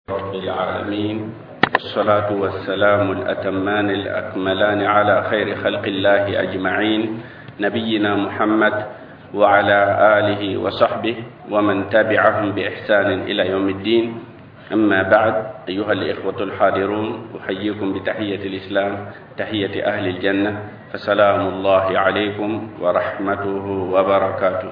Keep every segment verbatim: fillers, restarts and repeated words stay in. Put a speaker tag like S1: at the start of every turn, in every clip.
S1: رب العالمين والصلاة والسلام الأتمان الأكملان على خير خلق الله أجمعين نبينا محمد وعلى آله وصحبه ومن تبعهم بإحسان إلى يوم الدين. أما بعد، أيها الإخوة الحاضرون، أحييكم بتحية الإسلام، تحية أهل الجنة، فسلام الله عليكم ورحمته وبركاته.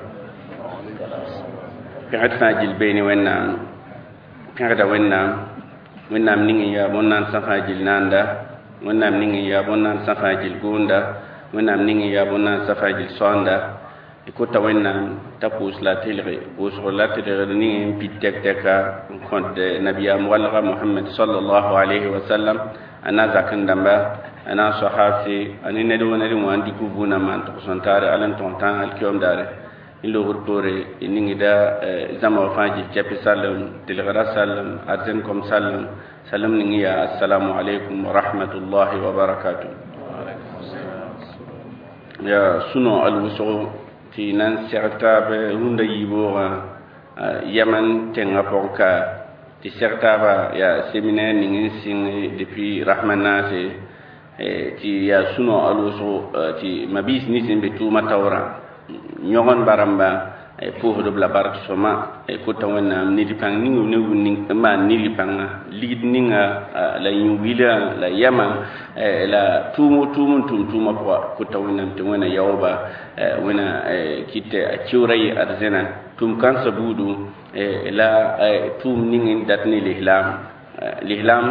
S1: كانت فاجل بيني وإنام كانت وإنام وإنام نيجي يا بنان سفاجل ناندا، وإنام نيجي يا بنان سفاجل غوندا، وإنام نيجي يا بنان سفاجل صاندا. Ikota wẽnnaam t'a pʋʋs la tɩlge pʋʋsg la tɩlgd ning n pid tɛk-tɛka n kõt nabiyaam walga Muhammad sallallahu alayhi wa sallam, a na zak n dãmba, a na n sahabse, a ne ned wa ned n wa n dɩk buunã maan tʋgs n taare ala n tõg tãag alkiom daare n loogr poore n ningda zãma wa fãa gil kɛpɩ sallam, tɩlgra sallam, arzẽn kom sallam, sallam ning yaa assalamu alaykum wa rahmatullahi wa barakatuh. Ya sũno al-wʋsgo tɩ nan sɛg-taab rũndã yiibooga yaman tẽngã pʋgẽ ka tɩ sɛg-taaba yaa séminaire ning n sɩng depuis rahma naase tɩ yaa sũ-no al-wʋsgo tɩ mabiis nins n be tʋʋmã taoorã yõg n barãmba pʋʋsdb la bark sõma kota wẽnnaam ned pãng ning ne n maan niri pãnga ligd ninga la yĩn-wilã la yama la tʋʋm tʋʋm n tʋʋm tʋʋmã pʋga kota wẽnnaam tɩ wẽna yaooba wẽna kɩt a keoorã yɩ arzẽna tʋʋm kãnsa buudu la tʋʋm ning n dat ne lislaam lislaam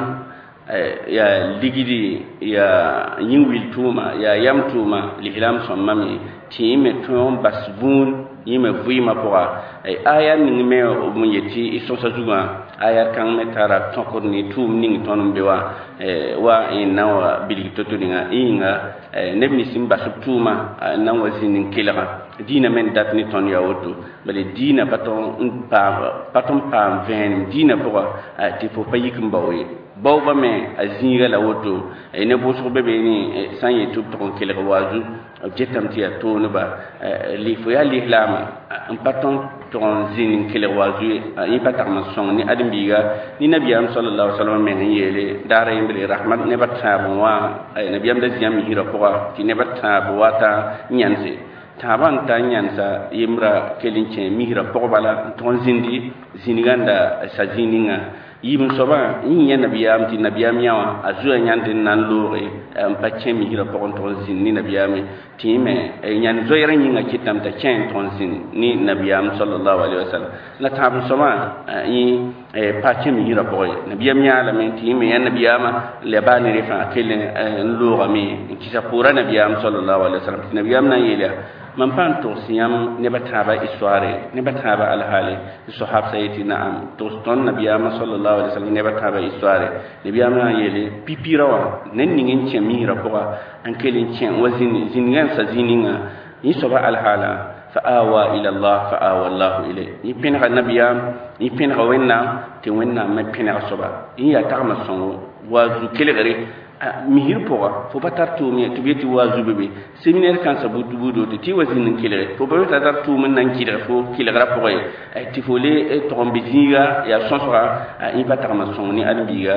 S1: ya ligdi ya yĩn-wil tʋʋma ya yam tʋʋma lislaam sõmmame tɩ yẽ me tõe n bas vũun yĩme vɩɩmã pʋga aya ning me n yetɩ y sõsa zugã aya kãng me tara tõkd ne tʋʋm ning tõnd n be wa wa n na n wa bilg to-to ninga yĩnga neb nins n bas b tʋʋma n na n wa zĩnd n kelga diinã me n dat ne tõnd yaa woto bale diinã pa tõnd n paam vẽenem diinã pʋga tɩ fo pa yik n bao ye baoobã me a zĩiga la woto ne bʋʋsg be be ne sã n yetɩ b tʋg n kelg waazu b getame tɩ yaa tooneba fo yaa lislaamã n pa tõnd tʋg n zĩnd n kelg waazu ye yẽ pa tagm n sõng ne ãdem-biiga ne nabiyaam sallallahu alaihi wasallam meng n yeele daara yẽmbre rahmat nebã tãab n wa nabiyaam da zĩã misrã pʋga tɩ nebã tãab wa ta n yãnse tãabã n ta n yãnsa yembra kell n kẽ misrã pʋgba la n tʋg n zĩndi zĩnigãnda sa zĩig ninga yibn soba yin ya nabiyam ti nabiyam yawa azuya nyande nan lore en pa chen mi hira pokon ton sin ni nabiyam ti me nyan zoyra nyinga kitam ta chen ton sin ni nabiyam sallallahu alaihi wasallam la tabun soba yi pa chen mi hira pokoy nabiyam ya la men ti me ya nabiyama le bani refa kelen lora mi ki sa pura nabiyam sallallahu alaihi wasallam nabiyam na yela man pan to siyam ne bataba histoire ne bataba alhali sahab sayyidi na'am to ton nabiyama sallallahu alaihi wasallam ne bataba histoire nabiyama yele pipirawa nen ningin chemira poa an kelin chen wazin zingan sa zininga yi soba alhala fa awa ila allah fa awa allah ilay yi pin ga nabiyam yi pin ga wenna te wenna me pin ga soba yi ya tagma songo wazu kelegare mihir pʋga fo pa tar tʋʋm ye tɩ b yetɩ waa zubebe séminaire kãnsa buud-buudo tɩ tɩ wa zĩnd n kelge fo pa yeta tar tʋʋm n na n kɩdg fo kelgrã pʋgẽ ye tɩ fo le tog n be zĩiga yaa sõsga yẽ pa tagma sõng ne ãdem-biiga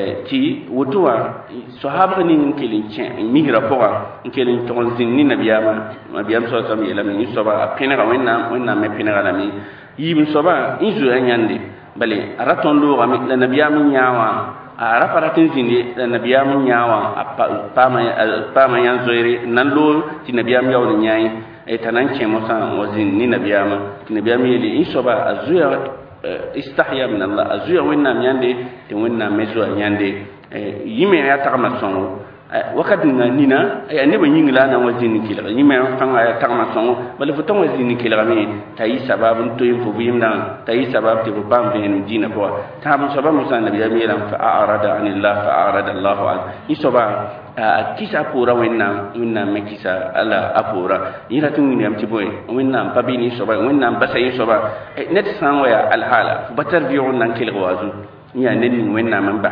S1: tɩ woto wã sohabg ning n kell n kẽ misrã pʋga n kell n tog n zĩnd ne nabiyaamã nabiyaam sa sam yeelame yẽ soaba a pẽnega wẽnnaam wẽnnaam me pẽnega lame yiib n soaba n zoya yãnde bale a ra tõnd loogame la nabiyaam n yãa wã a raparatin zindi nabiyam nyawa pama pama yan zoire nan lo ti nabiyam yaw ni nyai e tanan che mo san wazin ni nabiyama ti nabiyam yeli insoba azuya istahya min allah azuya wenna nyande te wenna mezo nyande yime ya tagma songo wakat nga nina ya ne ba yingla na wazin kila yime fanga ya tagma songo bale fo ton wazin kila me tayi sababun to yim fo bimna tayi sabab te bam ben dina ko tabun sabab musa nabiyam yelam fa arada anillah fa arada allah an isoba kisa pura wenna wenna me kisa ala apura yira tun ni am tiboy wenna pabini soba wenna basay soba net sanwa ya alhala batar bi'un nan kila wazu ya nen wenna man bahe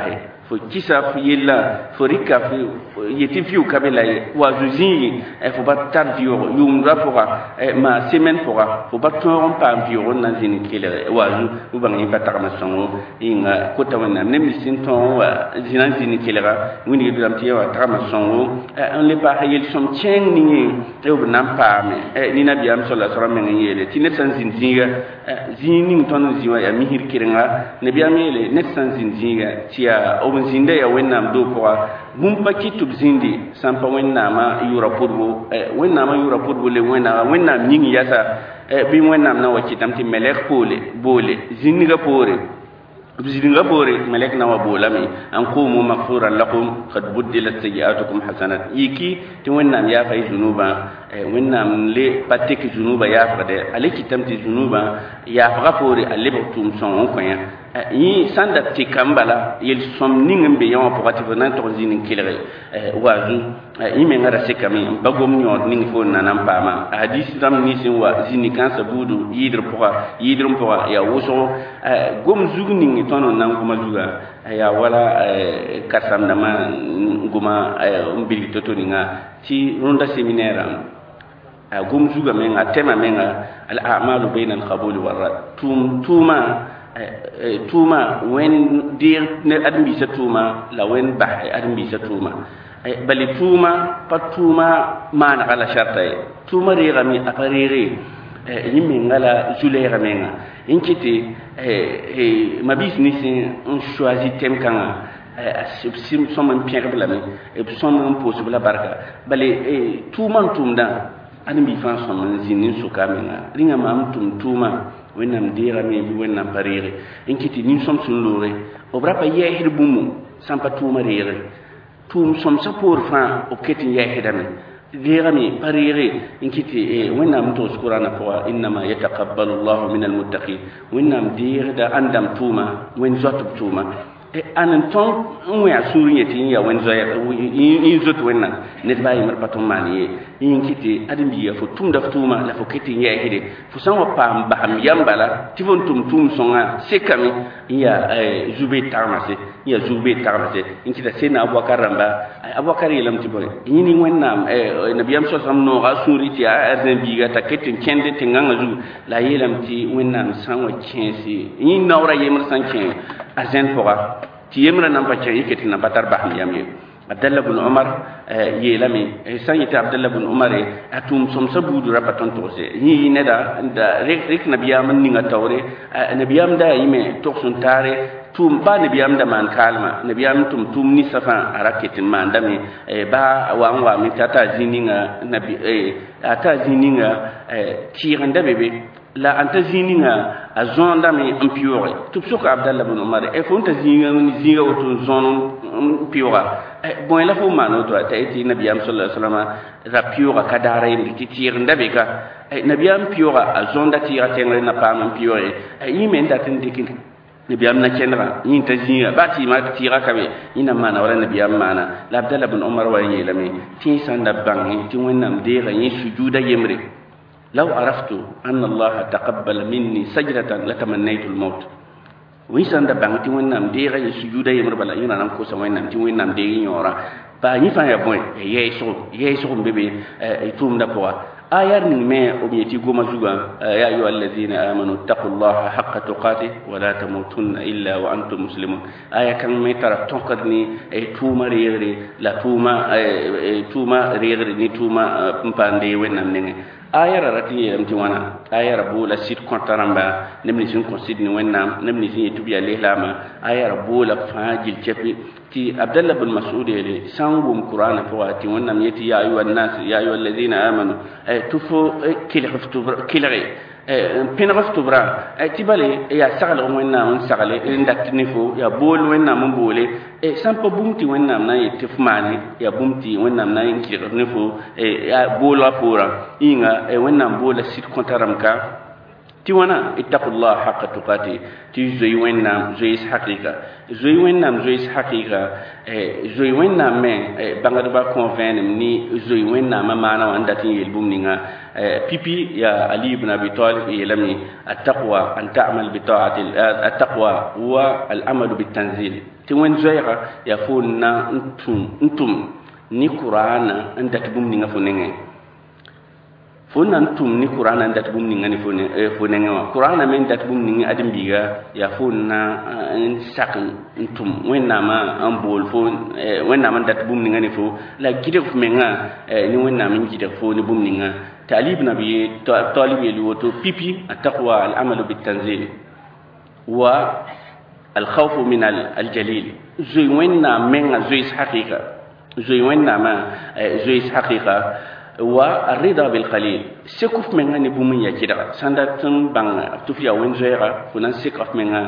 S1: fo kisa fo yella fo rika fo yeti fiu kabela wa zuzi e fo bat tar vior yum rapora e ma semaine pora fo bat toron pa vior na zin kele wa zu u bangi patar ma songo inga kota wana nem sin ton wa zinan zin kele ga wini du am tiya tar ma songo on le pa yel som cheng ni e u nam pa me e ni nabi am sallallahu alaihi wasallam ngi yele ti net san zin zinga zin ni ton ziwa ya mihir kirenga nabi am yele net san zin zinga tiya zinde ya wennam do ko bum pakitub zindi sampa wennama yura purbu wennama yura purbu le wenna wennam nyingi yasa bi wennam na wakitam ti melek pole bole zinniga pore بزيدنا بوري ملكنا وبولامي أنقوموا مغفورا لكم قد بدلت سيئاتكم حسنات يكي توينا يا في ذنوبا وينا لي باتيك ذنوبا يا فدي عليك تمتي ذنوبا يا غفوري اللي بتوم سون كويا yi sanda tikambala yel somning be yawa pokati fona to zinin kilere wazu yi me ngara sekami bagom nyo ning fo nanam pama hadis dam ni sin wa zini kan sabudu yidr poka yidr poka ya woso gom zugning tono nan goma zuga ya wala kasam dama goma mbili toto ninga ti ronda seminaire gom zuga men atema men al a'malu bayna al qabul wal rad tum tuma tuma wen dir ne admi sa tuma la wen bah admi sa tuma bali tuma pa tuma man ala sharta tuma re gami aparere yimmi ngala zule gamenga inkiti eh mabis ni sin on choisit tem kanga sim somam pierre blami e somam possible barka bali tuma tumda admi fan somam zinin sukamenga ringa mam tum tuma wennam dira me bi wennam parire inkiti nim som sun lore o brapa yehir bumu sampa tuma rere tum som sa pour fa o ketin yehidame dira me parire inkiti e wennam to skurana ko inna ma yataqabbalu Allah min almuttaqin wennam dira da andam tuma wen zot tuma e anan ton on ya suriyeti ya wen zoya in zot wenna ne bayi mar patum mani in kiti adimi ya fo tum da tuma la fo kiti ya hide fo san wa pam baham yambala ti fon tum tum songa sekami ya zube tarmase ya zube tarmase in kita sena abubakar ramba abubakar yelam ti boy yini wenna nabiyam so sam no ga suriti a arzen biga ta ketin kende tinganga zu la yelam ti wenna san wa kensi yin nawra yemar san ken arzen foga ti yemra nan pa chen yiketi na batar baham yamye Abdullah bin Umar yelami sanyita Abdullah bin Umar atum som sabudu rapaton tose yi neda da rek rek nabiyam ninga tawre nabiyam da yime toksun tare tum ba nabiyam da man kalma nabiyam tum tum ni safa araketin man dami ba wan wa mi tata zininga nabi ata zininga tiranda bebe la anta zininga azonda mi ampiore tupsuka Abdullah bin Umar e fonta zinga ni zinga oto zon piora bon la fo mano to ta eti nabiyam sallallahu alaihi wasallam rapiora kadara indi titirnda be ka nabiyam piora azonda tira tengre na pam piore yi men datin dikin nabiyam na kenra yin ta zinga bati ma tira kabe ina mana wala nabiyam mana la Abdullah bin Umar wa yelame tin sanda bangi tin wonnam de ga yin sujuda yemre لو عرفت أن الله تقبل مني سجدة لتمنيت الموت ويسان دا بانتي وينام ديغا يسجودا يمر بلا ينا نام كوسا وينام تي وينام ديغي يورا با ني فان يا بوين ييسو ييسو بيبي يتوم دا بوا آيار ني مي او بيتي غوما زوغا يا ايها الذين امنوا اتقوا الله حق تقاته ولا تموتن الا وانتم مسلمون آية كان مي ترى تونكدني اي توما ريغري لا توما توما ريغري ني توما مباندي وينام ني ayara rati yam ti wana ayara bo la sit kontaramba nemni sin konsid ni wenna nemni sin tubiya lehlama ayara bo la fajil chepi ti Abdullah bin Mas'ud ele sangum qur'ana to ati wenna yati ya ayu an-nas ya ayu alladhina amanu tufu kilghaftu kilghi pinghaftu bra tibale ya sagale wenna on sagale ndat nifo ya bol wenna mon bole e sampa bumti wenna na yitif mani ya bumti wenna na yinkir nifo ya bola pura inga e wenna bola sit kontaram ka ti wana ittaqullah haqqa tuqati ti zoy wennam zoy haqiqa zoy wennam zoy haqiqa eh zoy wennam me bangar ba convaincre ni zoy wennam mana wanda tin yelbum ninga pipi ya ali ibn abi talib yelami attaqwa an ta'mal bi ta'ati attaqwa huwa al-amal bit tanzil ti wen zoyra ya funna ntum ntum ni qur'ana andat bum ninga funenge fonan tum ni qur'ana ndat bum ninga ni fone e fonenga wa qur'ana men dat bum ninga adim biga ya fonna en sakin tum wenna ma an bol fon wenna man dat bum ninga ni fo la gide fu menga ni wenna men gide fo ni bum ninga talib nabi talib yeli woto pipi attaqwa al amalu bit tanzil wa al khawf min al jalil zoy wenna menga zoy haqiqa zoy wenna ma zoy haqiqa والرضا بالقليل سكف من غني بومن يا كده سندتن بان تفيا وين زيرا فنان سكف من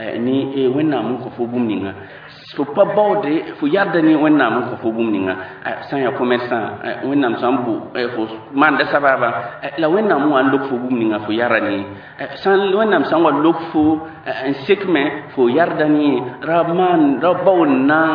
S1: ني وين نامو كفو بومنيغا faut pas bauder faut yardani wonna man ko fo bumninga san ya commerçant wonna am sambu faut manda sababa la wonna mu an lok fo bumninga fo yarani san wonna am sango lok fo un sekme fo yardani rabman rabawna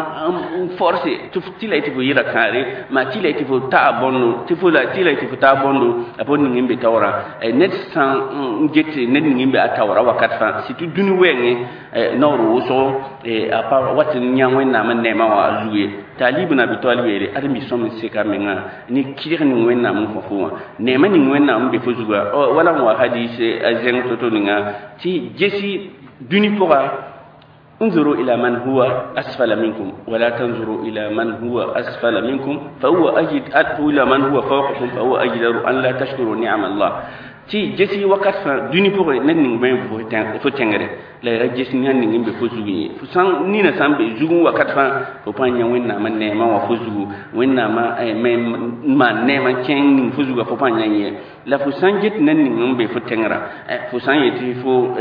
S1: force tu tila iti fo yira kare ma tila iti fo ta bonno ti fo la tila iti fo ta bondo abon ngimbe tawra net san ngeti net ngimbe atawra wakat fa si tu duni wenge noro so e apa wat nyangwe na man nema wa zuwe talib na bi talib ere adami som se ka menga ni kire ni wenna mun ko fo nema ni wenna mun be fo zuwa wala wa hadisi azen toto ninga ti jesi duni pora انظروا الى من هو اسفل منكم ولا تنظروا الى من هو اسفل منكم فهو اجد اتوا الى من هو فوقكم فهو اجدر ان لا تشكروا نعم الله ti jesi wakat fa duni pour nen ning ben fo tengere la ra jesi nan ning be fo zugi fo san ni na sambe zugu wakat fa fo panya wenna man ne ma wa fo zugu wenna ma ay me ma ne ma ken ning fo zugu fo panya ye la fo san jet nan ning be fo tengera fo san yeti fo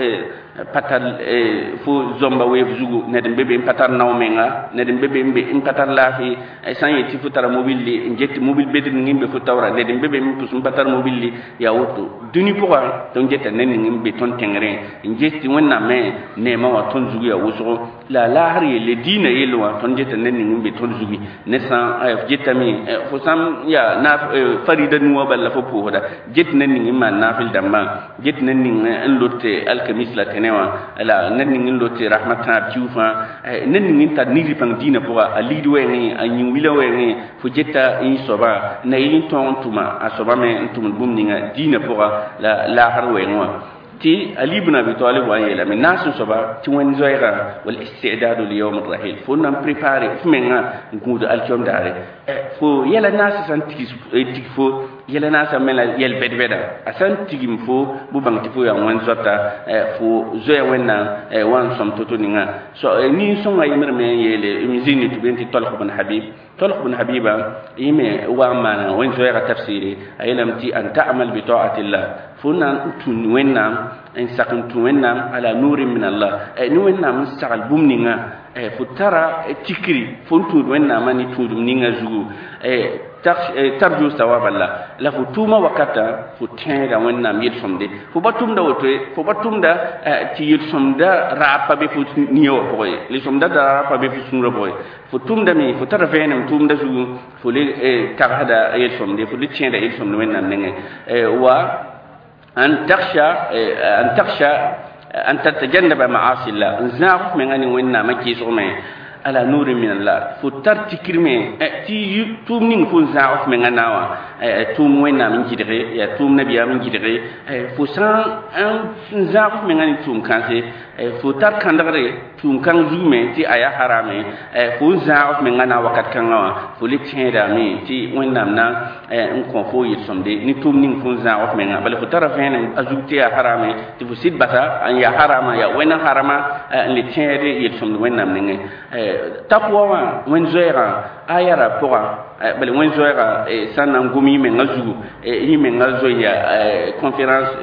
S1: patal fo zomba we zugu ne dem bebe patar naw menga ne dem bebe be in patar la fi san yeti fo tara mobile njetti mobile be ning be fo tawra ne dem bebe mi pusum patar mobile ya woto duni pourquoi donc jeta nen ngim ton tengre njesti wonna me ne ma wa ton zugu ya wuso la la hari le dina yelo wa ton jeta nen ngim be ton zugu ne san ay jeta mi fo sam ya na farida nuwa balla fo po hoda jet nen ngim ma nafil damma jet nen ngim en lotte alkamis la tenewa la nen ngim lotte rahmatan tiufa nen ngim ta niri pang dina pour ali we ni anyi wila we ni fo jeta in soba na yin ton tuma asoba me tum bum ninga dina pour la la harwe ngwa ti ali ibn abi talib wa yela min nasu soba ti won zoyra wal istidad li yawm ar rahil fo nam préparer fumenga ngudo alkiom dare fo yela nasu san tigi tigi fo yela nasu mela yel bedbeda asan tigi mfo bu bang ti fo ya won zota fo zoya wenna wan som toto ninga so ni so ngai mer me yele mi zini to benti talq ibn habib talq ibn habiba yime wa mana won zoyra tafsiri ayelam ti an ta'mal bi ta'ati allah funa tun wenna en sakin tun wenna ala nurin min allah ni wenna mun sakal bumninga e futara tikri fontu wenna mani tudum ninga zugu e tarju sawaballa la futuma wakata futenga wenna mi somde fu batum da woto fu batum da ti yit somda rapa be fu niyo boy li somda da rapa be fu sunra boy futum da mi futara venam tum da zugu fu le tarhada yit somde fu li tienda yit somde wenna nenge e wa أن تخشى أن تخشى أن تتجنب معاصي الله نزاف من أن وإننا ما كيسومه على نور من الله فتر تكرمه تي توم نين فون زاف من أنا توم وإننا من جدري يا توم نبي من جدري فسان أن زاف من أن توم كانسي فتر كندري توم كان زومه تي أيا حرامه فون زاف من أنا وقت كنا فلي تيرا مي تي وإننا منا نكون فوي سمدي نتوم نين فون زاف من أنا بل فتر فين أزوجتي يا حرامه تفسد بسا أن يا حرامه يا وين حرامه اللي تيري يسمد وإننا منه tapwa wen zoera ayara pora bale wen zoera sana ngumi me ngazu yi me ngazo ya conférence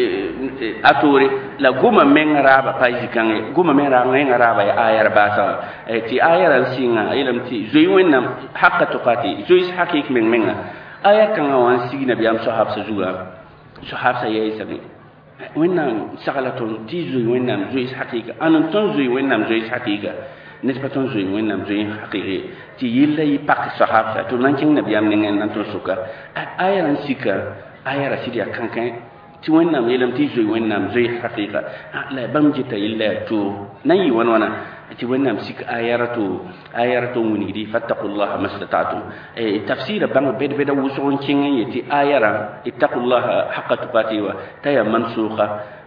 S1: atore la goma men raba paji kan goma men ra ngai raba ya ayara basa ti ayara singa ilam ti zoy wenam hakka tuqati zoy hakik men menga aya kan wan sigina biyam sahab sa zuga sahab sa yayi sabi wẽnnaam sagla tõnd tɩ zoe wẽnnaam zoees hakɩɩka ãn tõnd zoe wẽnnaam zoees hakɩɩka ned pa tõnd zoe wẽnnaam zoees hakɩɩge tɩ yella y pak sahabsa tɩ b na n kẽng nabiyaam nengẽ n na n tõnd sʋka aya rãn sika aya ra sɩd yaa kãnkẽ tɩ wẽnnaam yeelame tɩ zoe wẽnnaam zoees hakɩɩka la bãmb geta yella yaa toog na n yɩ wãn wãna tɩ wẽnnaam sik aya ra to aya ra to n wilgdi fattaqullaha mastata'tum tafsira bãng bed-beda wʋsg n kẽng n yetɩ aya ra ittaqullaha haqa tuqati wa t'a yaa mansʋʋga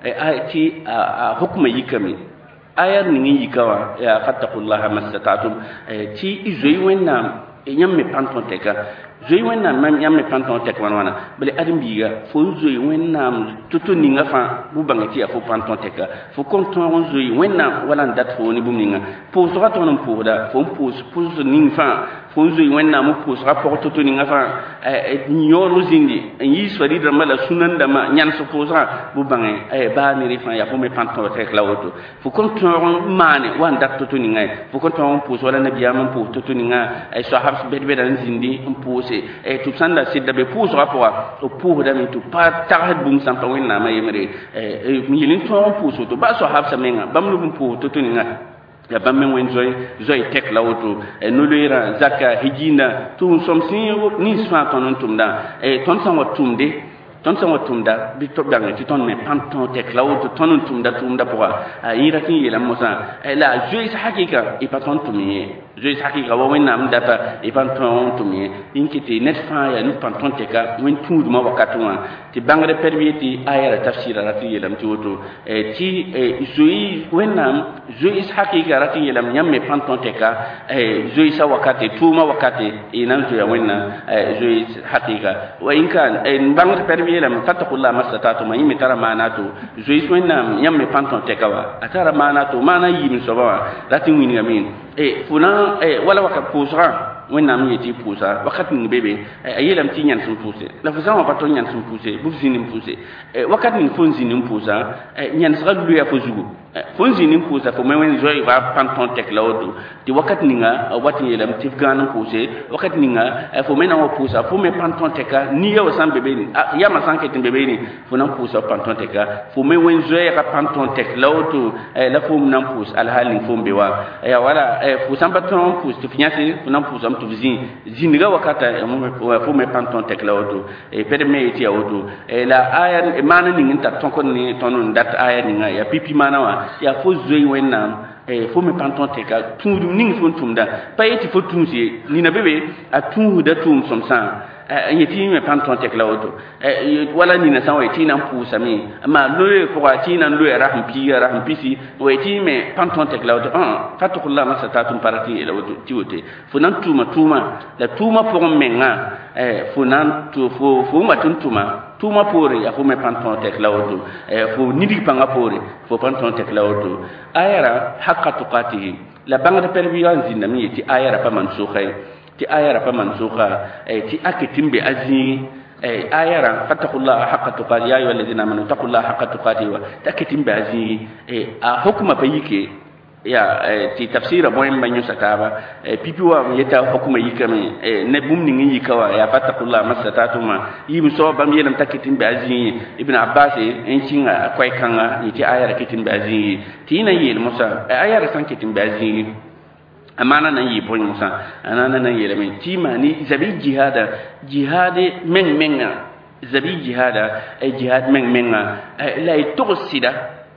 S1: tɩ a hukma yikame aya ning n yika wã yaa fattaqullaha mastata'tum tɩ y zoe wẽnnaam yãmb me pãn tõnd tɛka zoe wẽnnaam yãmb me pãn tõnd tɛk wãn wãna bale ãdem-biiga fo n zoe wẽnnaam to-to ninga fãa bʋ bãnge tɩ yaa fo pãn tõnd tɛka fo kõn tõog n zoe wẽnnaam wala n dat fo ne bũmb ninga pʋʋsga tõnd n pʋʋsda fo n pʋʋs pʋʋs ning fãa fo n zoe wẽnnaam n pʋʋsga pʋg to-to ninga fãa yõor zĩndi n yiis farid rãmbã la sũnan dãmbã yãns pʋʋsgã bʋ bãnge baa nere fãa yaa fo me pãn tõnd tɛk la woto fo kõn tõog n maane wa n dat to-to ninga fo kõn tõog n pʋʋs wala nabiyaam n pʋʋs to-to ninga sohabs bed-beda n zĩndi n pʋʋse tɩ b sãn da sɩdda be pʋʋsgã pʋga b pʋʋsdame tɩ pa tagsd bũmb sãn pa wẽnnaamã yembre n yɩl n tõog n pʋʋs woto ba sohabsã menga bãmb leb n pʋʋs to-to ninga ya bãmb me wẽn zoe zoe tɛk la woto no-loeerã zaka higiinda tʋʋm sõms nins fãa tõnd n tʋmdã tõnd sã n wa tʋmde tõnd sã n wa tʋmda bɩ tɩ bãnge tɩ tõnd me pãn tõog tɛk la woto tõnd n tʋmda tʋʋmda pʋga yɩ ra tɩ n yeelame mosã la zoees hakɩɩka y pa tõnd tʋm ye zoees hakɩɩka wa wẽnnaam n data y pa tõog n tʋm ye yĩn kɩ tɩ ned fãa yaa nu pãn tõnd tɛka wẽn tũudmã wakatẽ wã tɩ bãngd pɛdb ye tɩ aya ra tafsɩra ra tɩ yeelame tɩ woto tɩ zoe wẽnnaam zoees hakɩɩka ra tɩ yeelame yãmb me pãn tõnd tɛka zoeesã wakate tʋʋmã wakate y na n zoya wẽnnaam zoees hakɩɩka wa yĩnka n bãngd pɛdb yeelame fattaqullaha mastata'tum yẽ me tara maana to zoees wẽnnaam yãmb me pãn tõnd tɛka wa a tara maana to maana yɩɩm soaba wã ra tɩ wingame fo na wala wakat pʋʋsgã wẽnnaam yetɩ pʋʋsa wakat ning be be a yeelame tɩ yãns n pʋʋse la fo sã n wa pa tõnd yãns n pʋʋse bɩ f zĩnd n pʋʋse wakat ning fo n zĩnd n pʋʋsa yãnsgã loya fo zugu fo n zĩnd n pʋʋsa fo me wẽn zoe va pãn tõnd tɛk la woto tɩ wakat ninga wat n yeelame tɩ f gãan n pʋʋse wakat ninga fo me na n wa pʋʋsa fo me pãn tõnd tɛka nia wa sã n be be yamã sã n ket n be be fo na n pʋʋsa f pãn tõnd tɛka fo me wẽn zoɛɛgã pãn tõnd tɛk la woto la fo na n pʋʋs alhaal ning fo n be wa ya wala fo sã n pa tõog n pʋʋs tɩ f yãse fo na n pʋʋsame tɩ f zĩ zĩndgã wakata fo me pãn tõnd tɛk la woto pɛd me yetɩ ya woto la aya maana ning n tar tõkd ne tõnd n dat aya ninga yaa pipi maana wã yaa fo zoe wẽnnaam fo me pãn tõnd tɛka tũudum ning fo n tʋmda pa yetɩ fo tũus ye nina be be a tũusda tʋʋm sõmsã n yetɩ me pãn tõnd tɛk la woto wala nina sã n wa yetɩ y na n pʋʋsame maa loe pʋga tɩ y na n loya rasm piiga rasm pisi wa yetɩ me pãn tõnd tɛk la woto fattaqullaha mastata'tum pa ra tɩ n yeela woto tɩ wote fo na n tʋʋma tʋʋma la tʋʋmã pʋgẽ menga fo na n fo n wat n tʋma tʋʋmã poore yaa fo me pãn tõnd tɛk la woto fo nidg pãngã poore fo pãn tõnd tɛk la woto aya ra haqa tuqatihi la bãngd pɛdb yaa n zĩndame yetɩ aya ra pa mansʋʋga ye tɩ aya ra pa mansʋʋga tɩ a ket n be a zĩig aya ra fattaqullaha haqa tuqati ya ayuha alladina amanu taqullaha haqa tuqati wa t'a ket n be a zĩig a hukma pa yike ya tɩ tafsira bõe n ba yõsa taaba pipi wã yeta hukma yikame ne bũmb ning n yika wã yaa fattaqullaha mastata'tum wã yɩɩm soab bãmb yeelame t'a ket n be a zĩig ibn abbas n kĩnga koɛɛ-kãngã yetɩ aya ra ket n be a zĩig tɩ yẽ na n yeel mosã aya ra sã n ket n be a zĩig amana nan yi poñ musa anana nan yelame ti mani zabi jihada jihade men menga zabi jihada ay jihad men menga la to sida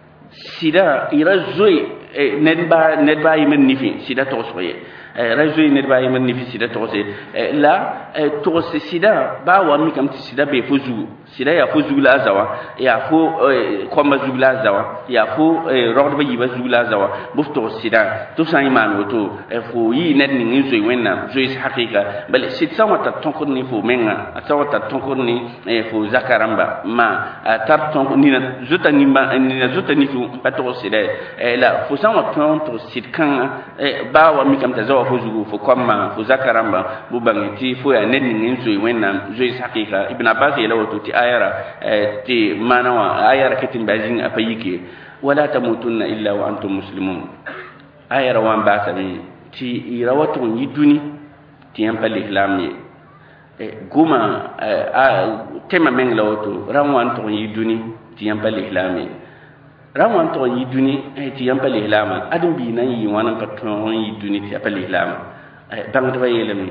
S1: sida ira zoy nedba nedba yimen nifi sida to soye rajoy nedba yimen nifi sida to se la to sida ba wa mi kam sida be fozu sida ya fozu la zawa ya fo komba zugla zawa ya fo rod ba yiba zugla zawa bufto sida to san iman woto fo yi net ni ngi zoy wenna zoy hakika bal sit sawa ta tonkor ni fo menga sawa ta tonkor ni fo zakaramba ma tar tonkor ni na zuta ni ma ni na zuta ni fo pato sida la fo sawa ton to sit kan ba wa mi kam ta zawa fo zugu fo komma fo zakaramba bu bangiti fo ya net ni ngi zoy wenna zoy hakika ibn abbas ya lawo to ayara ti manawa ayara ketin bazin apayike wala tamutunna illa wa antum muslimun ayara wan basabi ti irawatu yiduni ti yam pal islam ye guma tema meng lawoto ran wan to yiduni ti yam pa lihlame rawan to yi duni ti yam pa lihlama adum bi nan yi wanan ka to yi duni ti pa lihlama bang da yelemi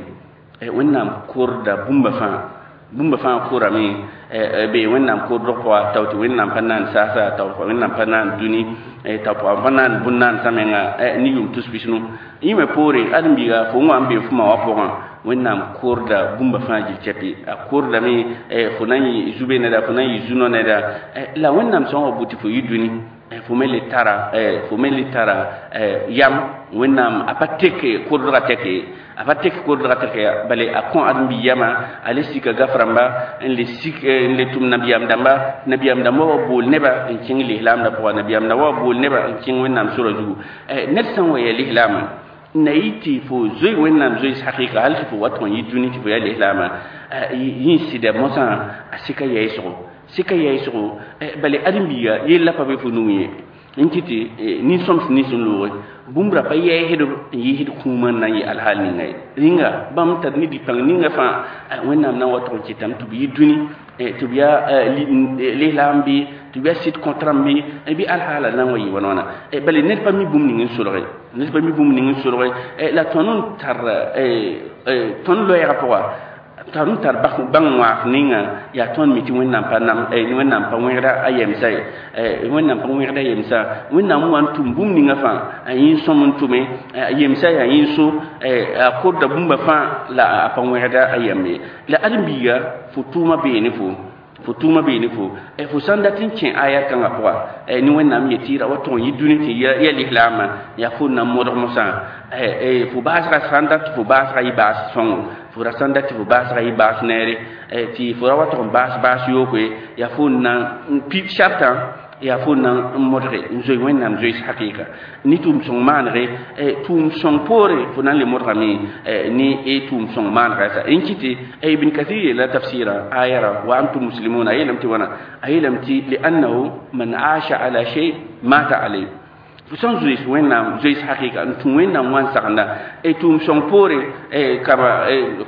S1: wannam kurda bumba fa bumba fa kura mi be wannam ko do ko tawti wannam panan sasa taw wannam panan duni e taw panan bunnan samenga ni yum tusbisnu yime pore adum bi ga fo ngam be fuma waporan wannam kurda bumba fa ji chepi a kurda mi fo nani zube ne da fo nani zuno ne da la wannam so obuti fo yiduni fo meli tara fo meli tara yam wannam apateke kurda teke afatek ko drata ke bale akon adum bi yama ale sika gaframba en le sik en le tum nabiyam damba nabiyam damba wa bol neba en king li ihlam da po nabiyam da wa bol neba en king wonnam sura ju e net san wa li ihlam naiti fo zoy wonnam zoy haqiqa hal fo waton yiduni fo ya li ihlam yin sida mosa asika yeso sika yeso bale adum bi ya yella pa be fo nuye inkiti ni soms ni sun lo bumbra pa ye hedo yi hid kuma na yi alhal ni ngai ringa bam tad ni di pang ni nga fa wonnam na wato ci tam to bi duni e to biya li lambi to biya sit contrat bi e bi alhala na wayi wonona e bali net pa mi bum ni ngi sulore net pa mi bum ni ngi sulore e la tonon tar e ton lo ya pa taru tar bakku bang wa ninga ya ton mi ti wonnam pa nam e ni wonnam pa wera ayem sai e wonnam pa wera ayem sa wonnam wan tum bum ninga fa ayin somun tume ayem sai ayin so e akoda bumba fa la pa wera ayem la adbiya futuma be ni fu futuma be ni fu e fu sandatin cin aya kan apwa e ni wonnam yetira waton yiduni ti ya lihlama ya fu nam modor musa e fu basra sandat fu basra ibas son fu rasanda ti fu basra ibas nere e ti fu waton bas bas yokwe ya fu na pi chata ya fu na modre nzoy wonnam zoy hakika ni tum son manre e tum son pore fu nan le modrami ni e tum son manre sa inkiti e ibn kathir la tafsira ayara wa antum muslimun ayilam ti wana ayilam ti li annahu man aasha ala shay mata alayhi fusan zoy wonnam zoy hakika tum wonnam wan sakanda e tum son pore e kaba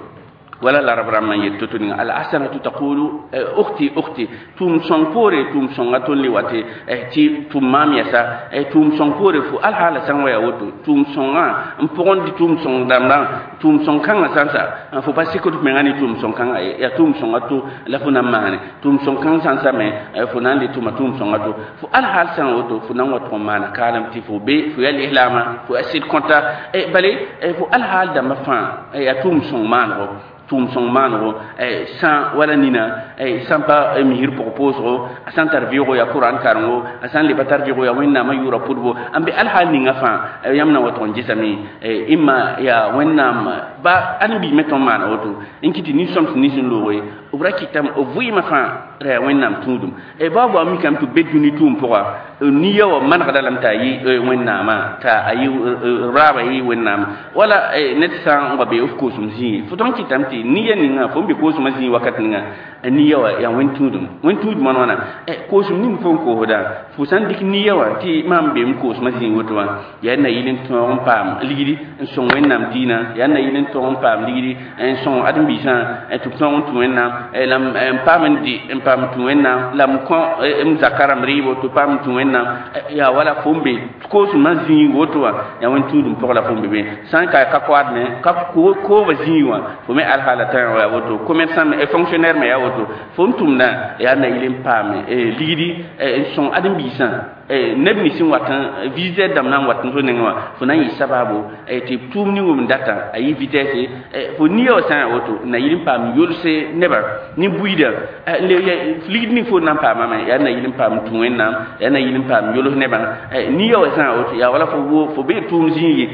S1: ولا لا رب رحمن يتوتني على أسنة تقول أختي أختي توم سانبوري توم سانغاتون لواتي تي توم مام يسا توم سانبوري فو الحالة سانوا يوتو توم سانغا مبون دي توم سانغ دامنا توم سانغكان سانسا فو باسي كتب مغاني توم سانغكان يا توم سانغاتو لفنا ماني توم سانغكان سانسا مي فو ناندي توم توم سانغاتو فو الحالة سانوا يوتو فو نانوا توم مانا كالم تي فو بي فو يالي إهلاما فو أسيد كونتا بالي فو الحالة دامفان يا توم سانغ مانو tum son manro eh san wala nina eh san pa mi hir propose san tarbiyo ya Qur'an karango san li batarbiyo ya wenna ma yura pudbo ambe al hal ni ngafa yamna waton jisami eh imma ya wenna ba anbi meton mana woto inkiti ni soms ni sun lowe obra kitam o vui ma fa re wenna tudum e babu ami kam to beduni tum poa ni yawa man gadalam ta yi wenna ma ta ayi raba yi wenna wala net san ba be of course mzi futon kitam ni ya ninga fo be ko suma zi wakati ninga ni yawa ya wentudum wentudum manwana e ko sum nim fon ko hoda fu san dik ni yawa ti mam be ko suma zi wotwa ya na yilin to on pam ligidi son wennam dina ya na yilin to on pam ligidi en son adam bi san e to ton to wennam e lam en pam di en pam to wennam lam ko em zakaram ribo to pam to wennam ya wala fombe ko suma zi wotwa ya wentudum pour la fombe be san ka ka kwad ne ka ko ko wa zi wa fo me al hala tan wa woto commerçant et fonctionnaire me ya woto fontum na ya na ilim pame e ligidi e son adam bisan e nebni sin watan visite dam nan watan to nenwa fo nan yi sababu e ti tum ni ngum data ayi vitesse e fo ni o san woto na ilim pam yulse neba ni buida le ligidi ni fo nan pam ma ya na ilim pam tuwenna ya na ilim pam yulu neba ni o san woto ya wala fo fo be tum zinyi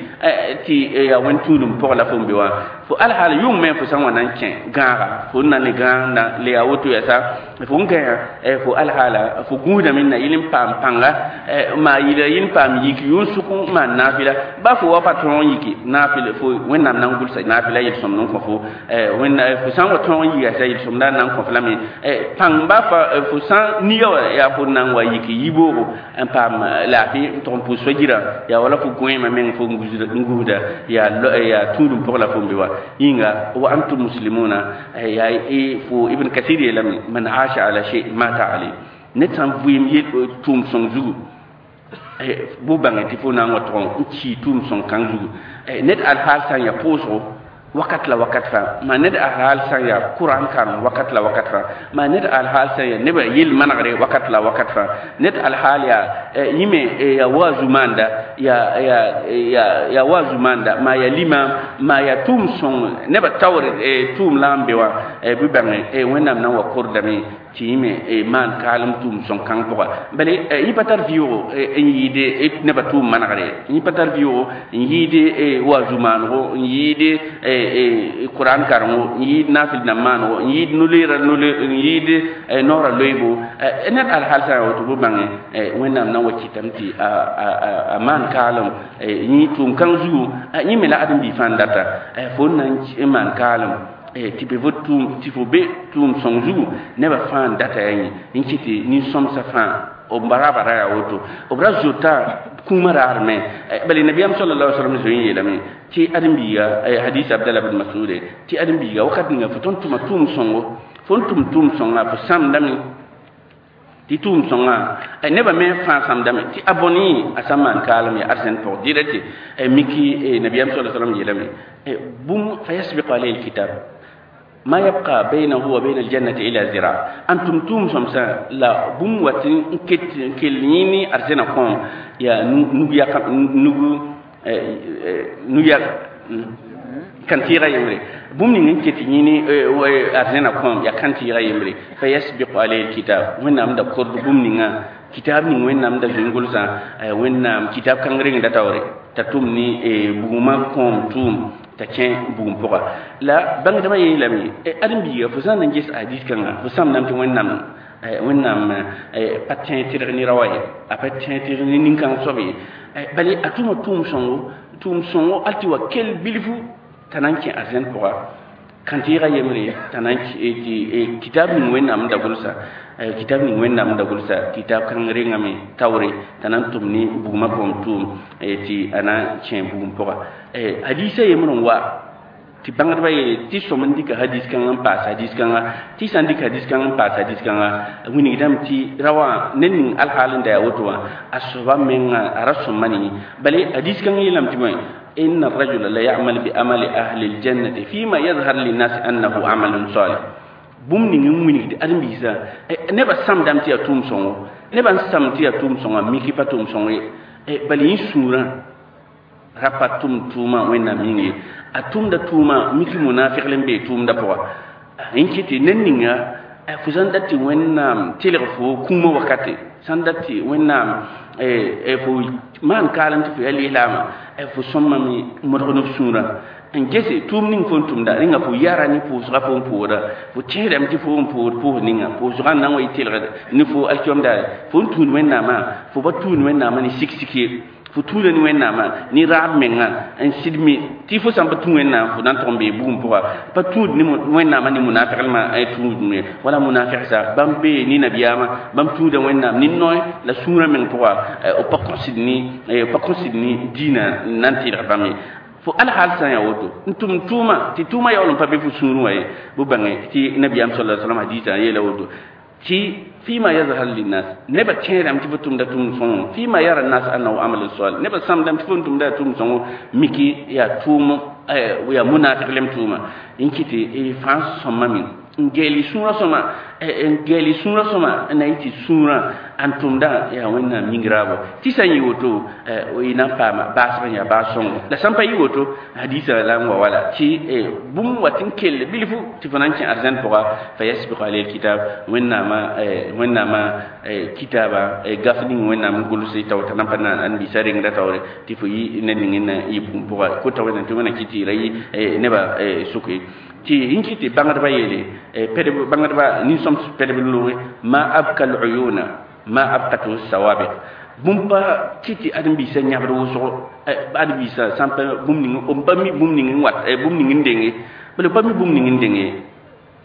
S1: ti ya wentudum pour la fombe wa fo al hal yum men fo san wanan ken gara fo nan ni ganda le ya woto ya sa fo ngaya e fo al hala fo guda min na ilim pam panga ma yida yin pam yiki yusuku ma nafila ba fo wa patron yiki nafila fo wenna nan gul sa nafila yil som non ko fo eh wenna fo san patron yiki ya yil som nan nan ko fla mi eh pang ba fa fo san niyo ya fo nan wa yiki yibo en pam la fi ton pour sojira ya wala fo goy ma men fo nguda nguda ya ya tudum pour la fo biwa inga wa antum muslimuna ya e fo ibn kathir lam man aasha ala shay mata ali ne tan vuyem yel tum son zugu e bu bangi ti fo na ngotron ci tum son kan zugu e net al hal san ya poso wakat la wakat fa ma net al hal san ya quran kan wakat la wakat fa ma net al hal san ya ne ba yil managre wakat la wakat fa net al hal ya yime ya wazumanda ya ya ya ya wazumanda ma ya lima ma ya tum son ne ba tawre e tum lambe wa e bu bangi e wenam nan wa kordami ti yime e man kalam tum son kan ko bale yi patar viwo e yide e ne ba tum managre yi patar viwo yide e wazumano yide e e Quran karamo yi nafil namano yi nulira nulira yi nora loibo enet al halsa wato bu bangi wennam nan wacci tamti a man kalam yi tum kan zu yi mila adam bi fandata fo nan man kalam ti be votum ti fo be tum son zu ne ba fan data yi inkiti ni som sa fan o baraba ra woto o bra jota kumara arme bali nabiyam sallallahu alaihi wasallam zoyin yelame ti adambiya hadith abdullah bin mas'ud ti adambiya wakati nga foton tuma tum songo fon tum tum songa fo sam dami ti tum songa ne ba me fa sam dami ti aboni asaman kalam ya arsen pour direte miki nabiyam sallallahu alaihi wasallam yelame bum fayasbiqu alayhi alkitab ما يبقى بينه وبين الجنة إلى ذراع أنتم توم سمسا لا بوم واتن كت كليني أرسنا قوم يا نبيا نبو نبيا كنتيرا يمري بوم نين كتيني أرسنا قوم يا كنتيرا يمري فيسبق عليه الكتاب وين نام دا كورد بوم نينا كتاب نين وين نام دا جنگول سا وين نام كتاب كانغرين دا تاوري تتوم ني بوما قوم توم taken bugum poka la bang dama yi lami e adam biya fo san ngis hadith kan fo sam nam to wonnam e wonnam e patin tirni rawaye a patin tirni nin kan sobi e bali atuma tum songo tum songo alti wa kel bilfu tananki arzen poka kan tira yemri tananki e kitab min wonnam da gulsa kitab ni wonnam da gulsa kitab kan ringami tawre tanantum ni buguma kom tum e ti ana chen bugum poka eh hadisa yemun wa ti bangar bay ti so man dika hadis kan an pas hadis kan ti san dika hadis kan an pas hadis kan wini dam ti rawa nen al halin da wato asba men arasu mani bali hadis kan yelam ti moy inna ar-rajula la ya'mal bi amali ahli al-jannati fima yadhhar lin-nas annahu amalun salih bum ni ngum wini di adam bisa ne ba sam dam ti atum songo ne ba sam ti atum songo miki patum songo e bali sura rapatum tuma wena mingi atum da tuma miki munafiq lembe tum da poa inkiti nenninga fuzan datti wena telefo kuma wakati sandati wena e e fu man kalam ti fi lama e fu somma mi modhono sura ngese tum ning fon tum da ringa fu yara ni fu sura fon poda fu tere am ti fu fu fu ninga fu sura nan way telga ni fu alchom da fon tun wena ma fu batun wena ma ni siksiki futule ni wenama ni rab menga en sidmi ti fo samba tu wenna fo dan tombe bum poa patud ni wenama ni munafiq ma ay tud ni wala munafiq sa bambe ni nabiyama bam tuda wenna ni noy la sura men poa o pakko sidni e pakko sidni dina nanti rabami fo al hal sa ya woto ntum tuma ti tuma ya olon pabe fu sunu way bu bangi ti nabiyam sallallahu alaihi wasallam hadita yela woto ti فيما يظهر للناس نبا تشيرام تفتم دا توم سون فيما يرى الناس انه عمل صالح نبا سام دام تفتم دا توم سون ميكي يا توم يا منافق لم توما انكيتي اي فانس سومامين ngeli sura soma ngeli sura soma naiti sura antumda ya wenna mingrabo tisa yiwoto ina pama basba ya bason la sampa yiwoto hadisa la ngwa wala ti bum watin kelle bilifu ti fananci arjan poa fa yasbiqu alayhi alkitab wenna ma wenna ma kitaba gafni wenna ma gulusi tawta nampana an bi saring da tawre ti fu yi neningina yi bum poa ko tawena ti wana kiti rai neba sukui ti hinki ti bangar ba yele e pede bangar ba ni som pede lu ma abkal uyuna ma abqatu sawabiq bumba kiti adam bi sa nyabro wuso adam bi sa sampa bum ni o bami bum ni wat e bum ni ndenge bele bami bum ni ndenge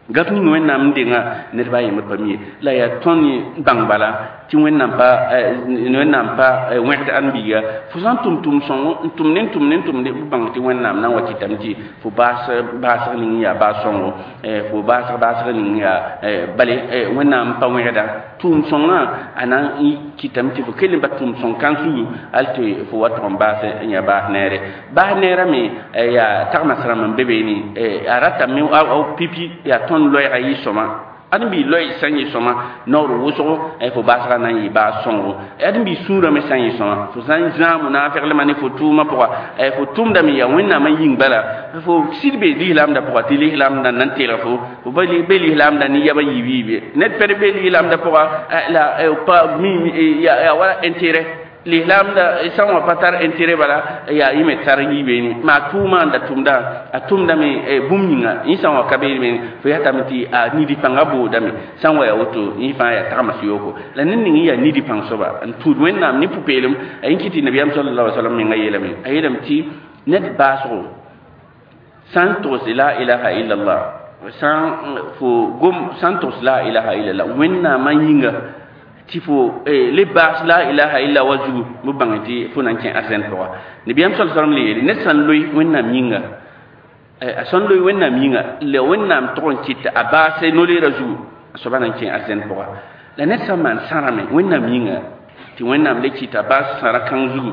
S1: gaf ni wẽnnaam denga nedba yẽ pa mi la ya tõnd bãng bala tɩ wẽnnaam pa wẽnnaam pa wẽgd ãn-biiga fo sã n tʋm tʋm sõngo n tʋm ne n tʋm ne n tʋm ne b bãng tɩ wẽnnaam na n wa kɩtame tɩ fo baasg ning yaa baas-sõngo fo baasg baasg ning yaa bale wẽnnaam pa wẽgda tʋʋm sõngã a na n kɩtame tɩ fo kell n pa tʋʋm sõng kãn sugu al tɩ fo wa tʋg n baas n yaa baas neere baas neerã me yaa tagmas rãmb n be beene a ratame pipi yaa tõnd loɛɛga yɩ sõma adem bi loy san yi soma nor wosgo e fo basra na yi ba songo adem bi sura me san yi soma fo san zamu na fer le mani fo tuma pour e fo tum da mi ya wenna ma ying bala fo silbe li lam da pour ti li lam da nan tela fo fo ba li be li lam da ni ya ba yi bi net per be li lam da pour la e pa mi ya ya wala intérêt l'islam da san wa patar intérêt bala ya yime tar yibe ni ma tuma da tumda a tumda me bumninga insan wa kabiri me fo ya tamti a ni di pangabo da me san wa ya woto ni fa ya tama siyoko la nin ni ya ni di pang soba an tud wennam ni pupelum ayin kiti nabiyam sallallahu alaihi wasallam nga yelam ayelam ti net baso santos la ilaha illallah san fo gom santos la ilaha illallah wenna mayinga tifo eh le bas la ilaha illa waju mu bangati fo nan ken asen ko nabiyam sallallahu alaihi wasallam le ne san loy wenna minga eh asan loy wenna minga le wenna ton citta abase no le raju so banan ken asen ko la ne san man sarame wenna minga ti wenna le citta bas sara kan zugu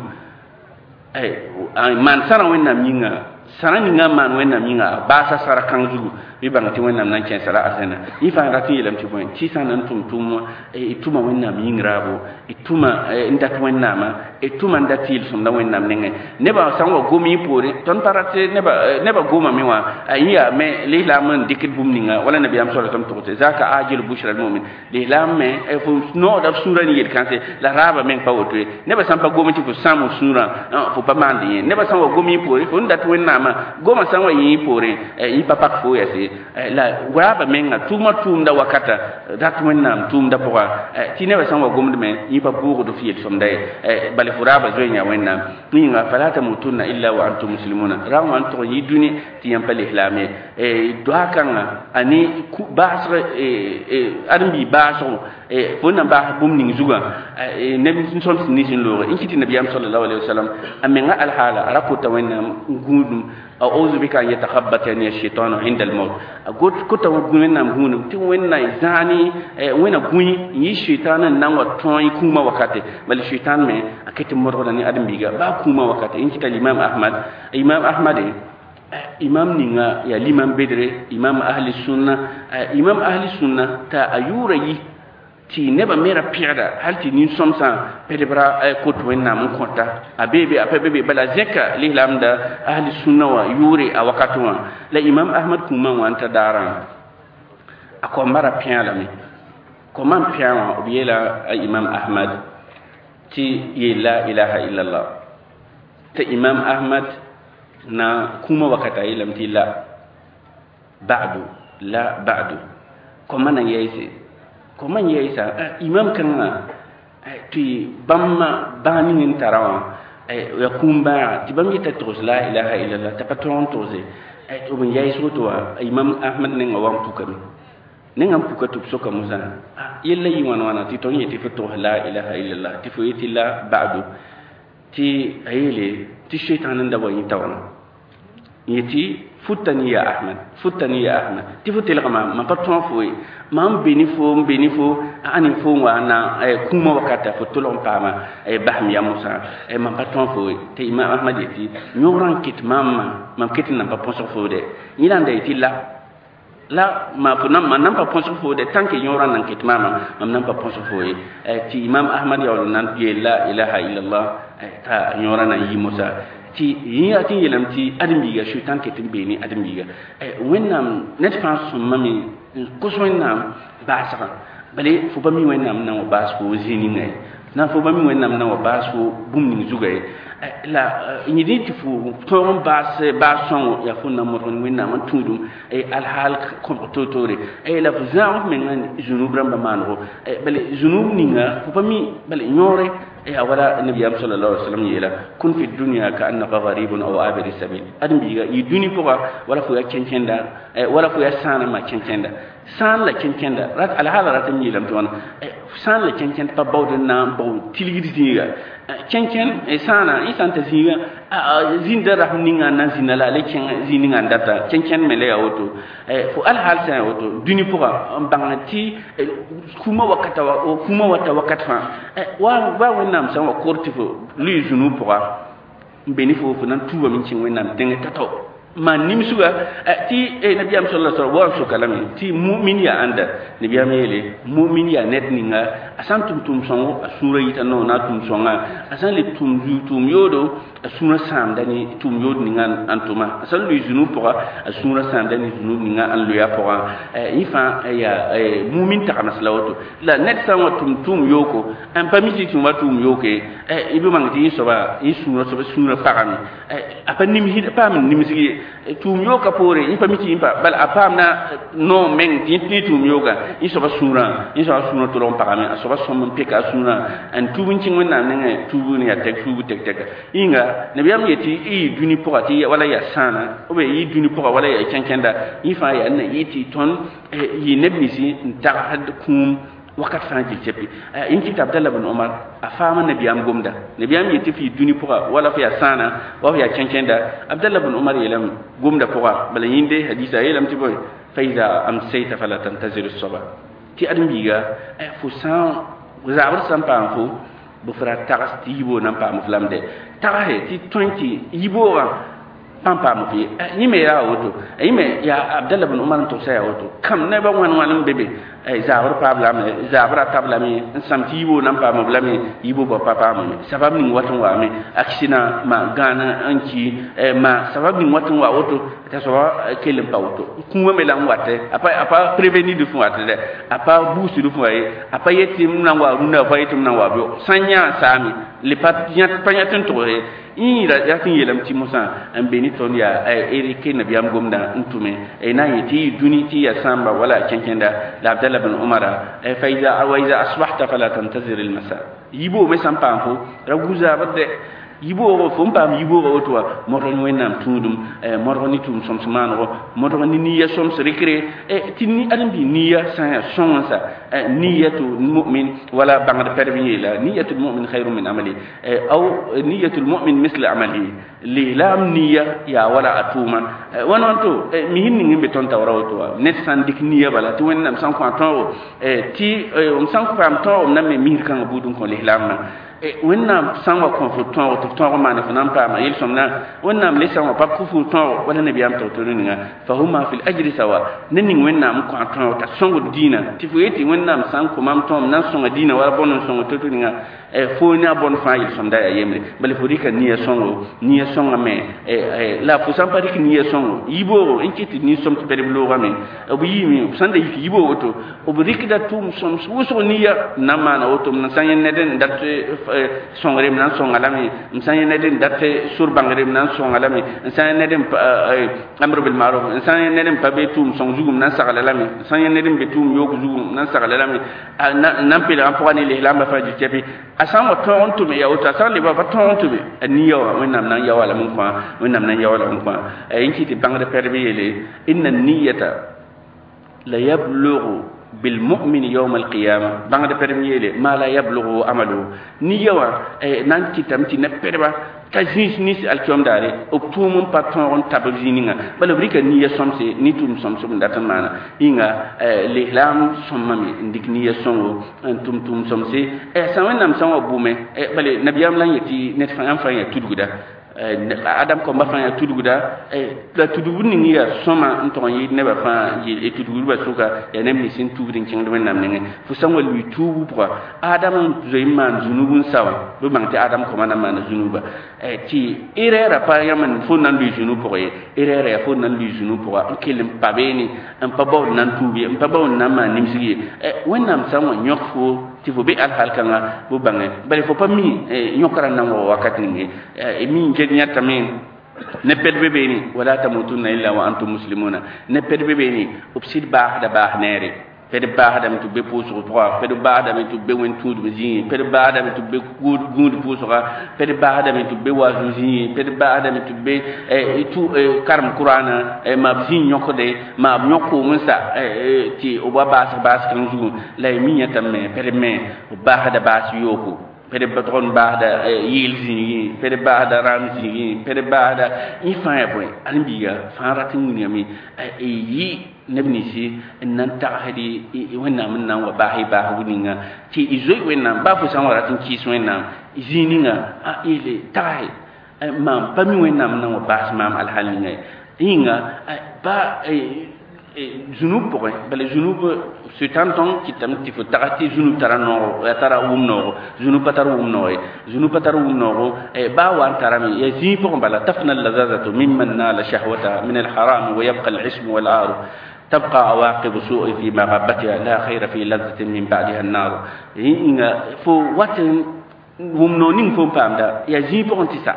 S1: eh man sara wenna minga sara ninga man wenna minga basa sara kan zugu bi bangati wenna nan ken sara asena ifa rati yelam ti bon ci sanan tum tum e tuma wenna mingrabo e tuma ndat wenna ma e tuma ndatil sum da wenna nenge ne ba sango gomi pore ton parate ne ba ne ba goma mi wa ayiya me lihlam dikit bumninga wala nabi am sallallahu alaihi wasallam to zaka ajil bushra al mu'min lihlam me e fu no da sura ni yel kanse la raba men pa woto ne ba sampa gomi ti fu samu sura fu pa mandi ne ba sango gomi pore fu ndat wenna ma goma sango yi pore e yi papa fo yase la waba menga tuma tum da wakata dat wennam tum da poa ti ne wasan wa gomde me yi pa bugo do fiet som dai bale furaba zoynya wennam ni nga falata mutunna illa wa antum muslimuna rawu an to yi duni ti yam pal islame e do hakanga ani ku basre e arbi baso e fonna ba bum ning zuga e nabi sun ni sin lo in kiti nabi sallallahu alaihi wasallam amenga al hala rakota wennam ngudum a'udhu bika an yatakhabbatani ash-shaytanu 'inda al-maut agot ko taw gwenna hunu ti wenna zani wena gui yi shaytanan nan wa ton kuma wakati bal shaytan me akati morgoda ni adam biga ba kuma wakati in kita imam ahmad imam ahmad imam ninga ya limam bedre imam ahli sunna imam ahli sunna ta ayura yi ti neba mera piada halti ni somsa pedebra ko to wenna mun konta abebe abebe bala zeka lihlam da ahli sunna wa yuri a wakatuma la imam ahmad kuma wanta daran ako mara piala mi ko man piala obiyela imam ahmad ti la ilaha illallah ta imam ahmad na kuma wakata ilam ti la ba'du la ba'du ko man yayi ko man yayi sa imam kanga ti bamma bani min tarawa ya kumba ti bammi ta to la ilaha illallah ta patron toze ay to ban yayi so to imam ahmad ne ngawam tukami ne ngam tukatu soka musa yella yi wan wana ti ton yiti to la ilaha illallah ti fo yiti la ba'du ti ayele ti shaytanan da wani tawana yiti futani ya ahmad futani ya ahmad ti futel kama ma patron fo mam benifo benifo ani fo wana kuma wakata fo tolon pama e bahm ya musa e mam patron fo te imam ahmad ti nyoran kit mamma mam kit na pa ponso fo de yilanda ti la la ma fo nam nam pa ponso fo de tanke nyoran nan kit mama mam nam pa ponso fo e ti imam ahmad ya nan ti la ilaha illallah ta nyoran nan yi musa ti yiya ti yelam ti adamiga shaitan ketin beni adamiga eh wennam net fa sumami ko wennam basaka bale fu bami wennam nan bas ko zini ngai na fu bami wennam nan bas ko bumni zugay la nyidi ti fu to bas bason ya fu na moron wennam tudum e al hal ko totore e la fu zaaw men zunub ramba manro bale zunub ninga fu bami bale nyore ya wala nabiyam sallallahu alaihi wasallam yela kun fi dunya ka annaka gharibun aw abir sabil adam biga yi duni poka wala fu ya kenkenda wala fu ya sana ma kenkenda san la kenkenda rat al hala rat mi lam ton san la kenkenda pa bawden na baw tilgidi zinga kenken e sana isan ta zinga zinda rahninga na zinala le ken zininga data kenken mele ya woto fu al hal sa woto duni poka bangati kuma wakata kuma wata wakata wa wa wennam san wa kortifo lui zunu poka beni fo fo nan tuba min cin wennam denga tato man nimsuga ti e nabiyam sallallahu alaihi wasallam wa kalami ti mu'min ya anda nabiyam yele mu'min ya net ninga asan tum tum songo asura yita no na tum songa asan le tum tum yodo asura sam dani tum yodo ninga antuma asan lui zunu poka asura sam dani zunu ninga an luya poka ifa ya mu'min ta kana salawato la net san wa tum tum yoko an pamiti tum wa tum yoke e ibe mangti so ba isura so sura parami apa nimhi pam nimsi tum yo kapore in pamiti impa bal apam na no meng tinti tum yoga in so basura in so basura to lom parame so basom peka sura an tubun cin wannan ne tubun ya tek tubu tek tek inga nabiyam yeti i duni pokati wala ya sana obe yi duni poka wala ya kenkenda ifa ya na yiti ton yi nebisi nta had kum wakat fa ji cepi in kitab Abdullah ibn Umar afama nabiyam gomda nabiyam yeti fi duni poka wala fa ya sana wa ya kenkenda Abdullah ibn Umar yelam gomda poka bala yinde hadisa yelam tiboy fa iza amsayta fala tantazir as-sabah ti adam biga fusan zabar san pamfo bu fra tagas ti yibo nan pam flamde tagahe ti twenty yibo pam pam fi yime ya woto yime ya Abdullah ibn Umar to saya woto kam ne ba wan wan bebe ay zabar pablam zabar tablami sam ti yibo nan pam blami yibo ba papa mo sabab ni watan wa me aksina ma gana anki ma sabab ni watan wa woto ta so kelim pa woto kuma me lan wate apa apa prevenir du fuate de apa boost du fuaye apa yetim nan wa runa fa yetim nan wa bio sanya sami le pat yat panyatin to re ira yatin yelam ti musa an beni ton ya eri ke nabiyam gomda ntume e na yiti duniti ya samba wala kenkenda la Abdullah ibn Umar fa iza awaiza asbahta fala tantazir al masa yibo me sampa fo raguza badde yibo fo mbam yibo woto moron wenam tudum e moroni tum som sumano moroni niya som srikre e tinni adambi niya sa sonsa niyatu mu'min wala bangad perbi la niyatu mu'min khairun min amali aw niyatu mu'min misla amali li lam niya ya wala atuma wonon to mi hinni ngimbe ton tawra woto net san dik niya bala to wenam san ko ton e ti on san ko am ton nam me mir kan budun ko lihlam wẽnnaam sã n wa kõ fo tõog tɩ f tõog n maana fo na n paama yel-sõmdã wẽnnaam le sã n wa pa kʋ fo tõog wala nabiyaam tɩ to ninga fa huma fi l-ajri sawa ne ning wẽnnaam n kõ tõog t'a sõngd diinã tɩ fo yetɩ wẽnnaam sã n kõ mam tõom na n sõnga diinã wala bõn n sõng to-to ninga fo ne a bõn fãa yel-sõmda yaa yembre bala fo rɩka nia sõngo nia sõngame la fo sã n pa rɩk nia sõngo yiboogo n kɩ tɩ nin-sõm tɩ pɛdb loogame b yiime b sãn da yik yiboo woto b rɩkda tʋʋm sõm wʋsg nia n na n maana woto m sã n yẽ ned n dat sõngre m na n sõnga lame m sã n yẽ ned n dat sor-bãngre m na n sõnga lame n sã n yẽ ned n amr bilmaruf n sã n yẽ ned n pa be tʋʋm sõng zugum na n sagla lame n sã n yẽ ned n be tʋʋm yoog zugum na n sagla lame n na n pelg n pʋga ne lislaambã fãa zĩ tɛpe a sã n wa tõog n tʋme ya woto a sã n leba pa tõog n tʋme a nia wã wẽnnaam na n ya wala n kõ wẽnnaam na n ya wala n kõ n kɩ tɩ bãngd pɛdb yeele inna niyata la yablugu بالمؤمن يوم القيامة بعد برميله ما لا يبلغ عمله نيوا نانتي تمتي نبربا كازيس نيس الكيوم داري اوبتوم باتون تابزينينغا بلبريكا نيا سومسي نيتوم سومسوم داتمانا إنغا الإسلام سومامي نديك نيا سومو انتوم توم سومسي ا سامن نام سومو بومي بل نبيام لان يتي نت فان فان تودغدا adam ko ma fa tuduguda la tudugu ni ya soma nton yi ne ba fa yi tudugu ba suka ya nem ni sin tubudin king do nam ne fu san wal wi tubu ko adam zeyman zunubun sawa do mangte adam ko mana mana zunuba ti irera pa yaman fu nan du zunubu ko irera ya fu nan du zunubu ko kelim pabeni en pa baw nan tubi en pa baw nan ma nimsigi wonnam san wa nyokfo ti fo be al halkanga bu bange bari fo pa mi nyokara nan wa wakati ni mi jenya tamin ne pedbe beni wala tamutunna illa wa antum muslimuna ne pedbe beni ubsid bah da bah nere pede baada mi to be puso to pede baada mi to be wen tudu zi pede baada mi to be gudu puso ga pede baada mi to be wazu zi pede baada mi to be e tu karam qur'ana e ma zi nyokode ma nyoko musa e ti o ba bas bas kan zu la mi nyata me pede me baada bas yoko pede patron baada yil zi pede baada ram zi pede baada ifa e boy anbiya faratin ni mi e yi nebni si nan tahdi wena min nan wa bahi ba huninga ti izoi wena ba fu san waratin ki so wena izininga a ile tai mam pa mi wena min nan wa bas mam alhalinga inga ba zunub ko bale zunub se tanton ki tam ti fu tarati zunub tarano tara umno zunub pataru umno zunub pataru umno e ba wa tarami yazi ko bala tafna allazazatu mimman nala shahwata min alharam wa yabqa alism wal aru تبقى عواقب سوء في مغبتها لا خير في لذة من بعدها النار إن فو واتن ومنونين فو بامدا يجيب أنتسا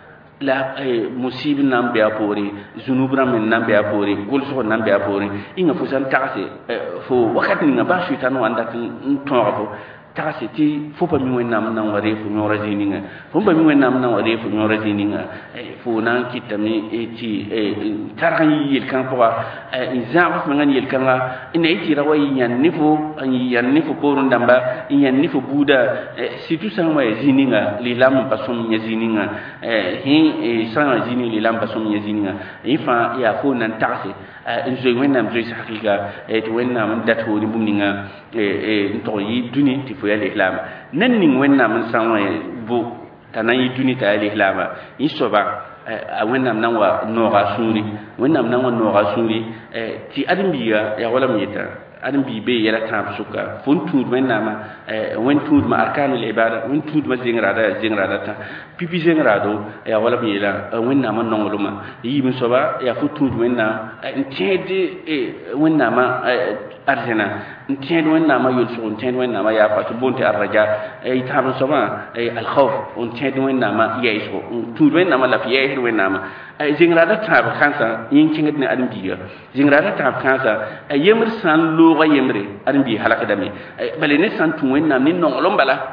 S1: لا مصيب نام بيابوري ذنوب نام بيابوري قول سو نام بيابوري إن فو سان تاسي فو وقت نينا باشو تانو عندك نتوعفو tasi ti fo pa mi wenam nan ware fu nyora zininga fo pa mi wenam nan ware fu nyora zininga e fo nan kitami e ti e taran yil kan po e zamba fa ngan yil kan ina iti rawai yan nifo yan nifo ko ndamba yan nifo buda si tu san wa zininga li lam pasum nya zininga e hin e san zini li lam pasum nya zininga ifa ya fo nan tasi e zo wenam zo hakika e to wenam dat ho ni bumninga e e to yi duni ti fo ya l'islam nan ning wennam n san wa bu tanan yi duni ta l'islam yi soba a wennam nan wa noga suri wennam nan wa noga suri ti adambiya ya wala mita adam bi be yela tam suka fon tud wennama wen tud ma arkanul ibada wen tud ma zingrada zingrada ta pipi zingrado ya wala yela wennama nongoluma yi min soba ya fu tud wenna ntede wennama arjana ntede wennama yulsu ntede wennama ya patu bonte arraja ay tam soba ay al khawf ntede wennama yaiso tud wennama la fi yaiso wennama ay zingrada ta kansa yin kingat ne adam biya zingrada ta kansa ay yemr san lo ga yemre adam bi halaka dami bale ne san tu wennam ni nongolom bala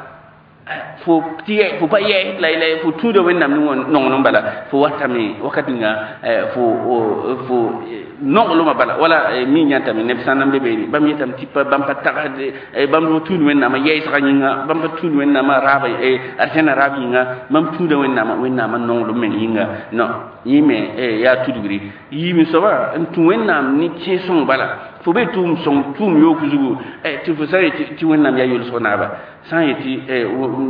S1: fo tiye fo pa ye lay lay fo tudo wennam ni won nongolom bala fo watami wakati nga fo fo nongoloma bala wala mi nyanta mi ne sanam bebe ni bam yitam tipa bam pa takade bam ro tudo wennam ye sa nga bam pa tudo wennam raba e arjana rabi nga bam tudo wennam wennam nongolom men yinga no yime e ya tudugri yimi soba ntu wennam ni cheson bala fo be tum son tum yo kuzugu e ti fo sai ti wennam ya yul sonaba san yiti e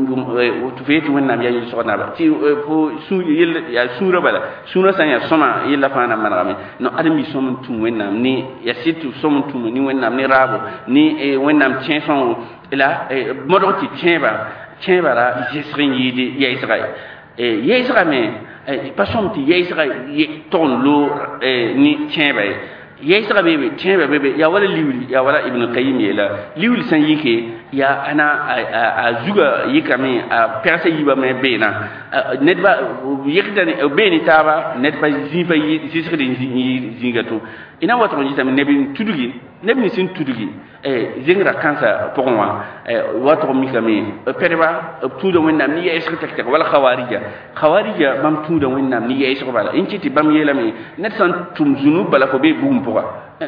S1: tu fe ti wennam ya yul sonaba ti fo su yel ya sura bala sura san ya soma yella fana manami no adami som tum wennam ni ya situ som tum ni wennam ni rabo ni e wennam cheson ila e modo ti cheba cheba ra jesrin yidi ya israel e ya israel me e pasom ti ya israel ton lo ni cheba yesra bebe chebe bebe ya wala liwli ya wala ibn qayyim yela liwli san yike ya ana a zuga yikami a persa yiba me bena netba yikdani beni taba netba zifa zisri din zingato ina wato ni tam nebi tudugi nebi sin tudugi e zingra kansa pokwa e wato mi kami perba tudo wennam ni yesra tek wala khawarija khawarija bam tudo wennam ni yesra bala inciti bam yelami net san tum zunub bala ko be bum poka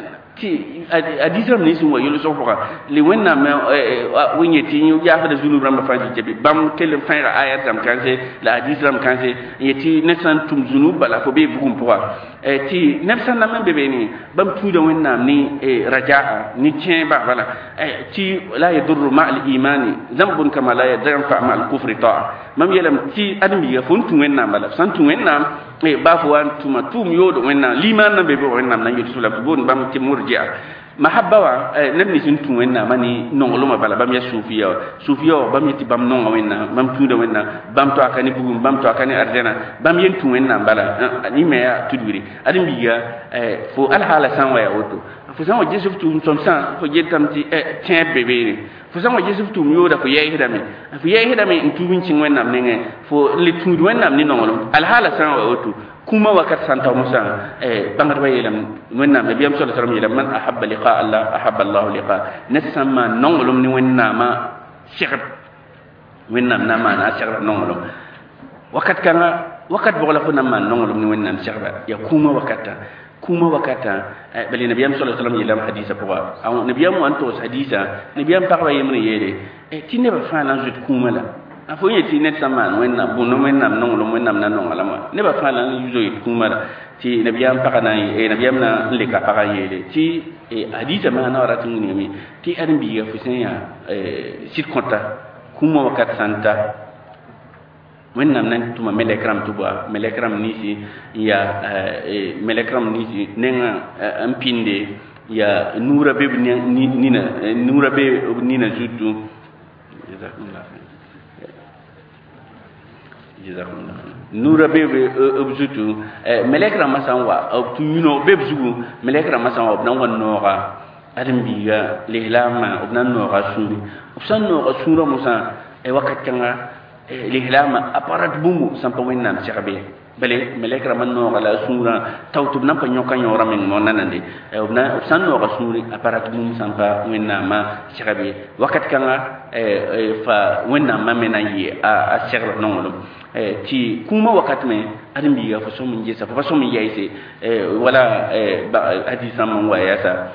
S1: ti adisam ni sunwa yulu sofoka li wenna me wenyeti ñu jafa da zunub ramba faji jebi bam kel fayra ayat tam kanse la adisam kanse yeti nesan tum zunub bala ko be bum poka e ti nefsan na men bebe ni bam tudo wenna ni rajaa ni tiemba bala e ti la yadurru ma al imani zambun kama la yadurru ma al kufri ta'a mam yelam ti admi ya fon tu wenna bala san tu wenna e bafuwan tuma tum yodo wenna liman na bebe wenna na yodo sula bon bam ti murji'a mahabba wa nabni sun tu wenna mani nongoloma bala bam ya sufiya sufiya bam yati bam nonga wenna bam tuda wenna bam to akani bugum bam to akani arjana bam yen tu wenna bala ni me ya tuduri adim biya fo al hala san wa ya woto fo san wa jesuf tu som san fo jetam ti e tiens bebe ni fo san wa jesuf tu yoda fo yehi dami fo yehi dami tu wincin wenna nenge fo le tu wenna ni nongolom al hala san wa woto kuma wakat santa musa eh bangar wayelam wenna be biyam sallallahu alaihi wasallam man ahabba liqa Allah ahabba Allah liqa nasama nongolum ni wenna ma shekh wenna na ma na shekh nongolum wakat kana wakat bogla fo na ma nongolum ni wenna shekh ya kuma wakata kuma wakata bali nabiyam sallallahu alaihi wasallam yelam hadisa poa aw nabiyam anto hadisa nabiyam parwa yemne yele eh tinne ba fa lan jut kuma la afo yeti net saman wenna bunu wenna nongolum wenna na nongala ma ne ba fa lan yuzo yit kuma la ti nabiyam pakana e nabiyam na leka paka yele ti e hadisa ma na wara tungni mi ti arbi ya fusenya e sit konta kuma wakat santa wennam nan tuma melekram tuba melekram nisi ya e melekram nisi nenga ampinde ya nura be nina nura be nina jutu jazakumullah jazakumullah nura be objutu melekram masanwa tu yuno be bzugu melekram masanwa nan wan nora adam biga lihlama obnan nora suri obsan nora sura musa e wakatanga lihlama aparat bumu sampa wennam sirbe bale melekra man no ala sura tawtub nam pa nyoka nyora men mo nanande e obna san no rasuli aparat bumu sampa wennama sirbe wakat kanga e fa wennam ma menayi a sirbe nongolo e ti kuma wakat me adambi ga fa so mun jesa fa so mun yaise e wala e hadisa man wayasa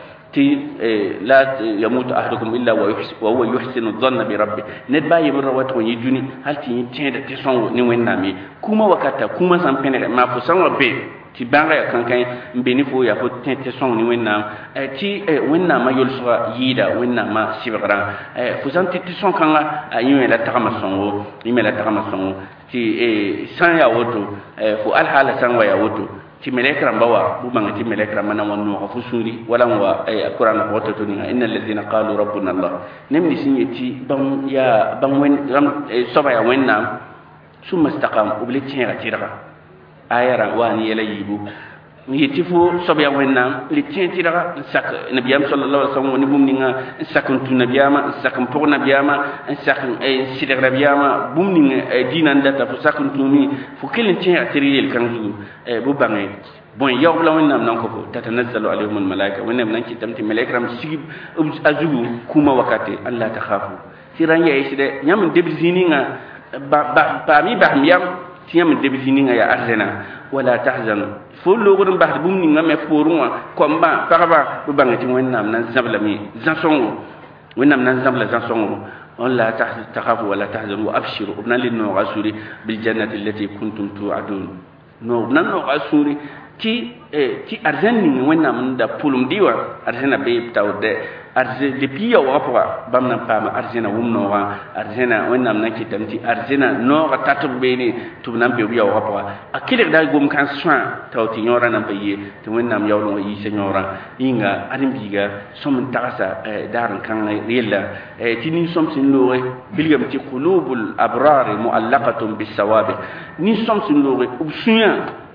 S1: لا يموت أحدكم إلا وهو يحسن الظن بربه ندبا يمر واتو يجوني هل تي تيند تسون ني وينامي كوما وكاتا كوما سامبينر ما فسان وبي تي بانغا كان كان مبيني فو يا فو تين تسون ني وينام تي وينام ما يلسوا يدا وينام ما سيبرا فسان تي تسون كان يمي لا تخما سونو يمي لا تخما سونو تي سان يا وتو فو الحال سان ويا وتو ti melekra bawa bu banga ti melekra mana wonno ko fusuri wala wa ay alquran ko to ni innal ladina qalu rabbuna allah nemni sinyeti bam ya bam wen ram soba ya wenna summa istaqam ubli tiira tiira ayara wani yela yibu yeti fo soba ya wenna li tiira sak nabiyam sallallahu alaihi wasallam ni bumninga sakun tu nabiyama sakun pour nabiyama sakun ay sidra nabiyama bumninga dinan data fo sakun tu mi fo kelin tiira tiira kan jugu bu bangé bon yow la wonnam nan ko tatanazzalu alayhim almalaika wonnam nan ci tamti malaikam sigib azugu kuma wakati allah takhafu siran ya isde nyam debizini nga ba ba mi ba miyam tiyam debizini nga ya arzena wala tahzanu fo logodum ba bum ni nga me foruma komba paraba bu bangati wonnam nan zabla mi zansongo wonnam nan zabla zansongo ولا تخافوا ولا تحزنوا وابشروا ابن لنا غسوري بالجنه التي كنتم توعدون no nan no asuri ti ti arzani wonna mun da pulum diwa arzena be tawde arze depuis ya wapwa bamna pama arzena wumno wa arzena wonna nan kitamti arzena no ga tatu be ni tubnan be ya wapwa akile da gum kan swa tawti nyora nan baye to wonna am yawno yi senyora inga arimbiga som tagasa daran kan rilla ti ni som sin lowe bilgam ti qulubul abrar muallaqatun bis sawabi ni som sin lowe ubsunya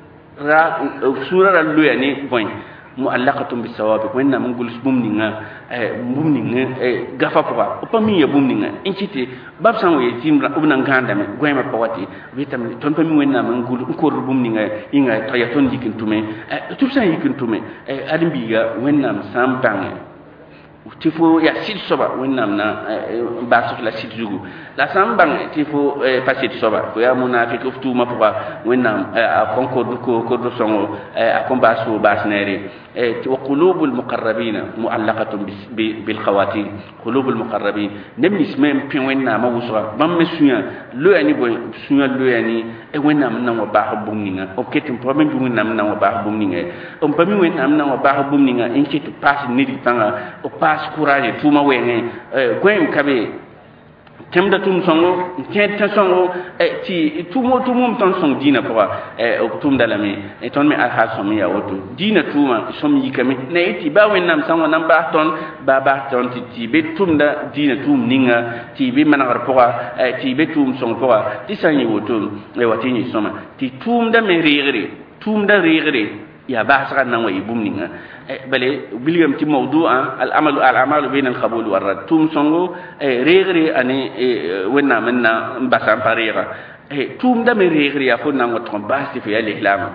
S1: ra sura luya ni point muallaqatun bis sawabi wenna mun gulus bumninga eh bumninga eh gafa papa opami ya bumninga inciti babsan we timra ubna nganda me goyma pawati vitam ton pami wenna mun gul ko bumninga inga tayaton dikintume eh tubsan yikintume eh adimbiga wenna sampange tifo ya sit soba wennam na basu la sit jugu la sambang tifo pasit soba ko ya munafiki uftu ma papa wennam a konko ko ko do songo a kombasu basneri e wa qulubul muqarrabin muallaqatun bil khawatim qulubul muqarrabin nem nismem pin wennam ma wusra bam mesuya lo yani bo suya lo yani e wennam nan wa ba bumninga o ketim problem bu wennam nan wa ba bumninga o pami wennam nan wa ba bumninga in kitu pas nidi panga o pas courage tuma wenge gwen kabe temda tum songo tenta songo ti tumo tumum ton song dina ko e tum dalami e ton me alha som ya woto dina tuma som yikami na iti ba wennam sango nam ba ton ba ba ton ti ti be tum da dina tum ninga ti be manar ko ti be tum song ko ti sanyi woto e watini soma ti tum da me rigri tum da rigri ya bahsa nan way bumninga bale bilgam ti mawdu'a al amalu al amalu bayna al qabul wal rad tum songo regri ani wenna menna mbasam pariga tum da me regri ya fonna ngot kon basti fi al ihlam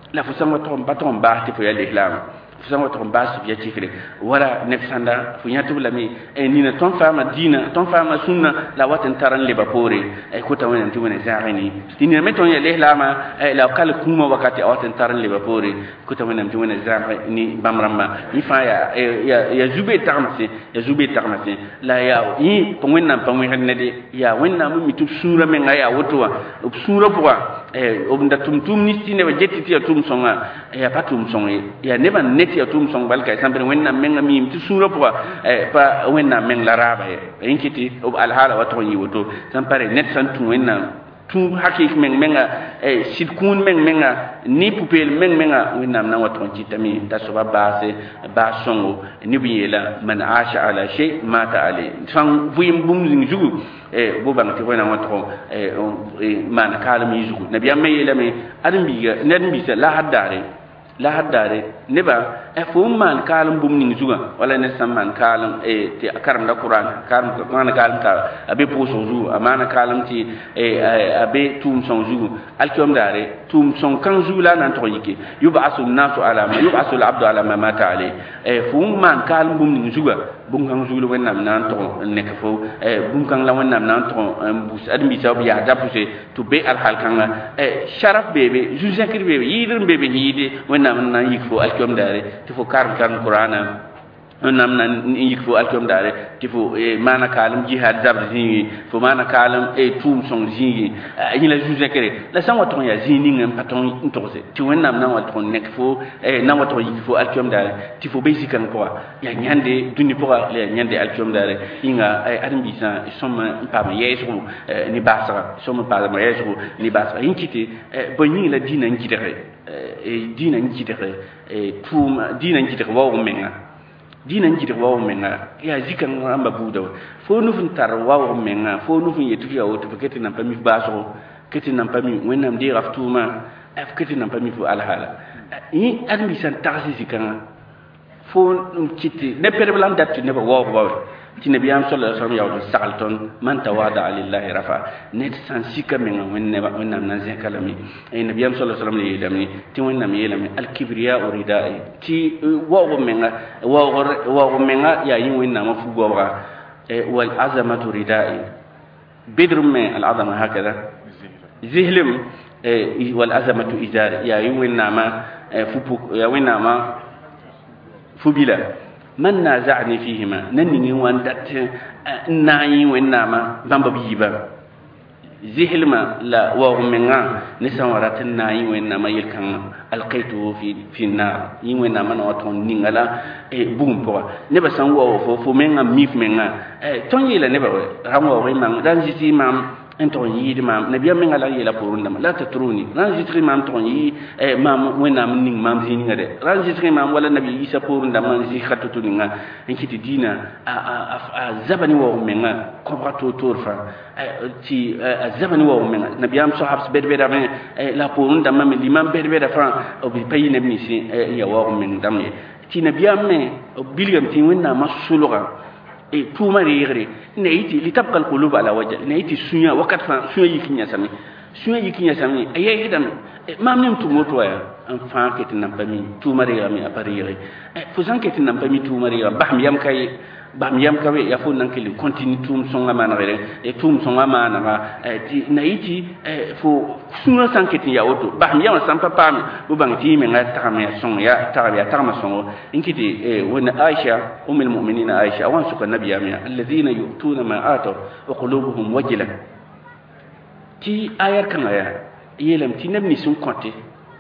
S1: la fo sanga to ba to ba ti fo ya l'islam fo sanga to ba su ya chikre wala nefsanda fo ya to la mi e ni na ton fama dina ton fama sunna la watin taran le bapore e ko tawon antu wona zaani dina me ton ya l'islam e la kal kuma wakati watin taran le bapore ko tawon antu wona zaani ni bamramba ni fa ya ya ya zube tarmasi ya zube tarmasi la ya yi to wonna pa mo hen de ya wonna mo mi tu sura me ngaya wotwa sura poa eh obunda tum tum ni tine ba jetti ti tum songa ya patum songa ya neba neti ya tum songa balka sambe wenna menga mi ti sura po eh pa wenna meng la raba e inkiti ob al hala wa to yi woto sampare net san tu wenna tu hakik meng menga eh sid kun meng menga ni pupel meng menga wenna na wa to ci tami ta so ba base ba songo ni biyela man asha ala shay mata ali sang vuyim bum ling jugu e bo bang ti wona wato e man kalam yizugo nabi amma yelame adam biga nen bi sa la haddare la haddare neba e fo man kalam bum ning zuga wala ne samman kalam e ti karam da qur'an karam ko man kalam ka abe poso zu amana kalam ti e abe tum son zu alkom dare tum son kan zu la nan to yike yub'asu nasu ala ma yub'asu al-abdu ala ma mata ali e fo man kalam bum ning zuga bum kan zu lo wenam nan to ne ka fo e bum kan la wenam nan to bus admi sabu ya da puse to be al hal kan e sharaf bebe ju zakir bebe yidir bebe yide wenam nan yiko alkom dare tifo karam karam qur'ana nam nan yikfo alkom dare tifo e mana kalam jihad zabr zingi fo mana kalam e tum song zingi yila juze kere la sanwa ton ya zini ngam paton ntose ti wonnam nan wa ton nek fo e nan wa ton yikfo alkom dare tifo basican ko ya nyande duni po le nyande alkom dare inga ay adam bisa somma pam yesu ni basara somma pam yesu ni basara inkiti bonni la dina nkidere e dina nkidere e tum dina nkidere wa menga dina njide wawo menga ya zikan amba buda fo nu fun tar wawo menga fo nu fun yetu ya wotu kete nan pami baso kete nan pami wenam di raftuma af kete nan pami fu alhala yi admi san taxi zikan fo num kiti ne perblam datti ne ba wawo wawo ti nabi am sallallahu alaihi wasallam ya salton man tawada lillahi rafa net san sika menga wenne ba wennam nan zin kalami ay nabi am sallallahu alaihi wasallam yelami ti wennam yelami al kibriya uridai ti wawo menga wawo wawo menga ya yin wennam fu gobra wal azamatu ridai bidrum me al azama hakada zihlim wal azamatu izar ya yin wennama fu ya wennama fu bila man naza'ni fihima nanni wandat nayi wenama bamba biba zihilma la wa menga ni sawarat nayi wenama yelkan alqaitu fi fi nar yi wenama no ton ningala e bum po ne ba san wo fo fo menga mif menga e ton yela ne ba rango we man dan jiti mam ento yidi mam nabiya menga la yela porunda la tatruni ran jitri mam ton yi e mam wenam ning mam zini ngade ran jitri mam wala nabi isa porunda man zi khatutu ninga enkiti dina a a zabani wo menga kobrato torfa ti zabani wo menga nabiyam sahabs berbeda men la porunda mam limam berbeda fa obi payi nabi si ya wo men damne ti nabiyam me bilgam ti wenna masuluga e tuma rigre neiti li tabqa alqulub ala wajh neiti sunya wakat fa sunya yikinya sami sunya yikinya sami ayay hidan mam nim tumoto ya en fa ketin nam pami tuma rigre mi aparire e fusan ketin nam pami tuma rigre baham yam kay baham yam kawe ya fo nan kili continue tum songa man rere e tum songa man na ti neiti e fo sunya san ketin ya oto baham yam san papa bu bang ti me ngata me songa ya ta ya ta ma songa inkiti e wona aisha ummul mu'minin aisha wan suka nabiya mi alladhina yu'tuna ma atu wa qulubuhum wajila ti ayar kan aya yelam ti nabni sun konte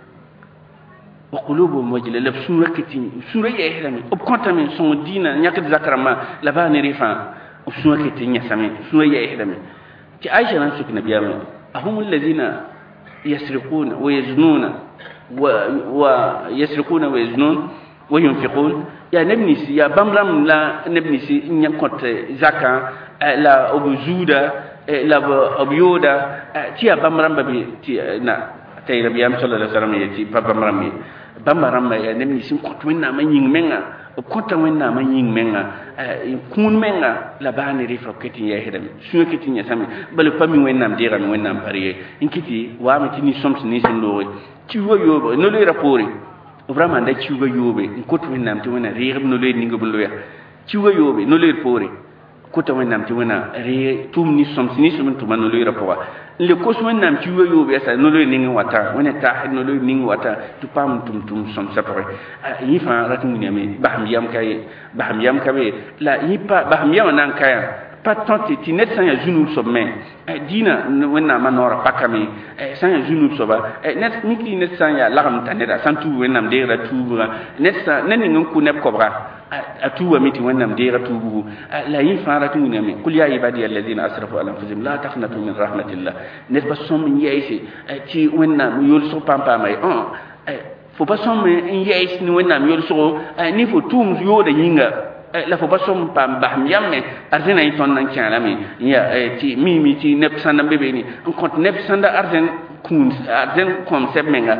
S1: wa qulubuhum wajila la sura kiti sura ya ihlami ob konta min son dina nyakat zakarama la ba ni rifa sura kiti nyasami sura ya ihlami ti aisha nan suka nabiya mi ahum alladhina yasriquna wa yaznuna wa wa yasriquna wa yaznun wa yunfiqun ya nabni ya bamram la nabni si nyakote zaka la obuzuda la obyoda ti ya bamram babi ti na tay rabbi am sallallahu alaihi wasallam yati bamram bamram ya nabni si kotwina ma nying menga kota wenna man ying menga kun menga la bani rifra ketin ya hedam suyo ketin ya sami bal pami wenna dira mi wenna pariye inkiti wa mi tini soms ni sin lowe ciwo yobo no le rapori vraiment da ciwo yobe kot wenna ti wenna rihab no le ningo bulo ya ciwo yobe no le pori kota wenna ti wenna re tum ni soms ni sum tum no le rapora le kos wenna ciwo yobe sa no le ningo wata wenna ta no le ningo wata tu pam tum tum som sapare yifa ratin ni ami baham yam kay baham yam kabe la yipa baham yam nan kaya pas tant ti net san ya junub so men dina wenna manora pakami san ya junub so ba net niki net san ya lagam taneda san tu wenna mdera tuura net san nan ngin ku ne kobra atuwa miti wannam dira tubu la yin faratu ni ami kul ya ibadi alladhina asrafu ala anfusihim la taqnatu min rahmatillah net ba som yeisi ti wannam yol so pampa mai on faut pas som yeisi ni wannam yol so ni faut tum yo da yinga la faut pas som pam baham yamme arzena yi ton nan kala mi ya ti mi mi ti nep sanda bebe ni on compte nep sanda arzen kun arzen concept menga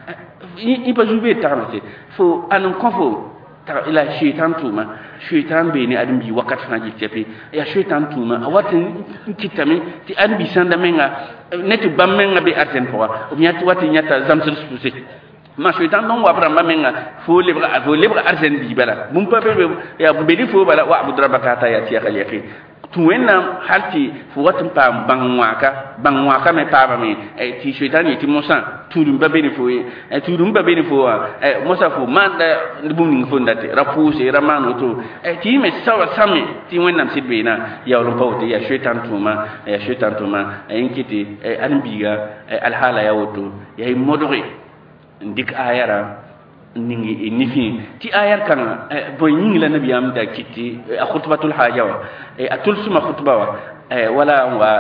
S1: i pas jouer tarmate faut anon confo ila shaitan tuma shaitan be ni adam bi wakat na jitepi ya shaitan tuma watin kitami ti an bi sanda menga netu bamenga be arten po o nyati watin nyata zamsul spuse ma shaitan don wa bramba menga fo lebra fo lebra arten bi bala mum pa be ya be di fo bala wa abudrabaka ta ya tiya khaliqi tuwenna halti fo watin pa bangwaka bangwaka me pa me e ti shaitan yiti musa tudum babeni fo e tudum babeni fo e musa fo manda bumning fo ndate rapuse ramano to e ti me sawa sami ti wennam sidbena ya wala pawte ya shaitan tuma ya shaitan tuma e inkiti e anbiga e alhala ya woto ya modore ndik ayara ningi nifi ti ayar kan boy ningi la nabiyam da kiti khutbatul hajawa e atul suma khutbawa ولا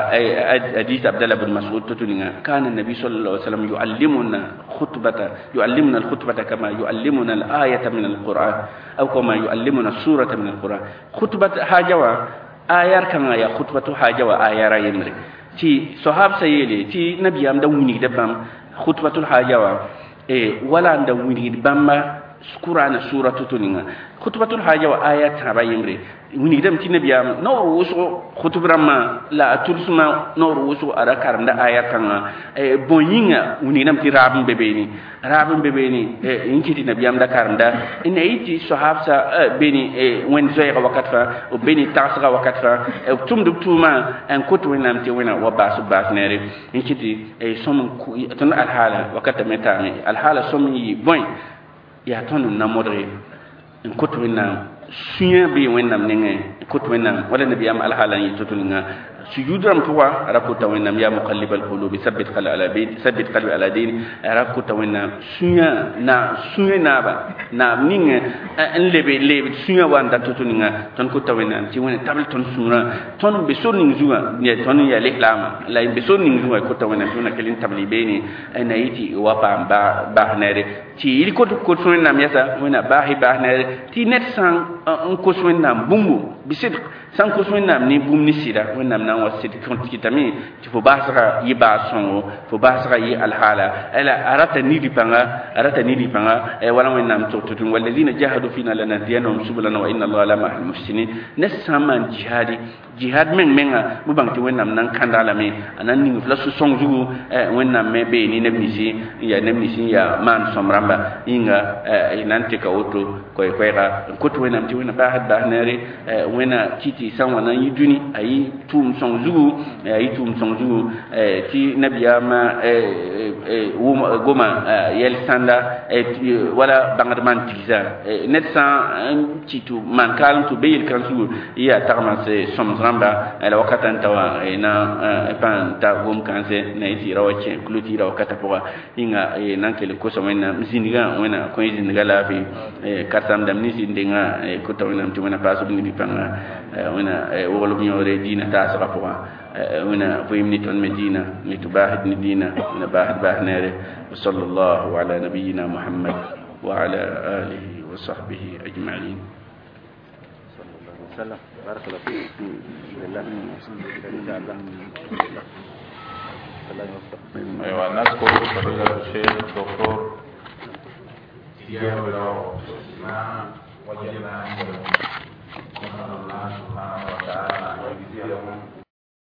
S1: حديث عبد الله بن مسعود تتنيا كان النبي صلى الله عليه وسلم يعلمنا خطبة يعلمنا الخطبة كما يعلمنا الآية من القرآن أو كما يعلمنا السورة من القرآن خطبة حاجة آيار كان يا خطبة حاجة وآيار يمري تي صحاب سيلي تي نبي أم دوني دبام خطبة الحاجة ولا أم دوني دبام قرآن سورة تتنيا خطبة الحاجة وآيات تابع يمري wini dam ti nabiyam no wuso khutubrama la tursuma no wuso ara karanda aya kanga e bonyinga wini dam ti rabun bebeni rabun bebeni e inkiti nabiyam da karanda ina yiti sahabsa beni e wen zoyga wakatfa o beni tasga wakatfa e tumdu tuma en kotu winam ti wina wa basu bas nere inkiti e som ton alhala wakata metami alhala som yi boy ya tonu namodre en kotu winam suya be wennam nenge kot wennam wala nabiyam alhalan yitutulnga sujudram tuwa rakuta wennam ya muqallibal qulubi sabbit qalbi ala din sabbit qalbi ala din rakuta wennam suya na suya na ba na ninge en lebe lebe suya wanda tutulnga ton ko tawennam ti wona tabal ton sura ton be sonning zuwa ne ton ya lihlama la be sonning zuwa ko tawennam tuna kelin tabli beni en ayiti wa ba ba ba nere ti il ko ko wennam yasa wona bahi ba nere ti net sang on ko wennam bumbu bisid san ko wennam ni bum ni sida wennam na wasid kon kitami ti fo basra yi ba songo fo basra yi alhala ala arata ni di panga arata ni di panga e wala wennam to to walladina jahadu fina lanadiyanum subulana wa inna allaha la ma'al muhsinin nasaman jihadi jihad men menga bu bangti wennam nan kandala me anan ni fla su songju e wennam me be ni nebnisi ya nebnisi ya man somramba inga e nante ka oto koy koyra ko to wennam ti wena ba hadda nere wena titi sanwa nan yiduni ayi tum songju ayi tum songju ti nabiyama e wuma goma yel sanda e wala bangadman tiza net san titu man kalam to beyel kansu ya tarma se som ramba ala wakata tawa na pan ta gom kanse na iti rawache kluti raw kata poa inga nankele ko so wena mzindiga wena ko izindiga la fi kartam dam ni sindinga ko to wena mtumana pasu ni panga wena wolo nyore dina ta sa poa wena fo imni ton medina ni tubahid ni dina na bahid bahnere sallallahu ala nabiyyina muhammad wa ala alihi wa sahbihi ajma'in sallallahu بارك الله فيك بسم الله
S2: ايوه نذكر فضيلة الشيخ الدكتور وجبنا عنده نسأل الله سبحانه وتعالى أن يجزيهم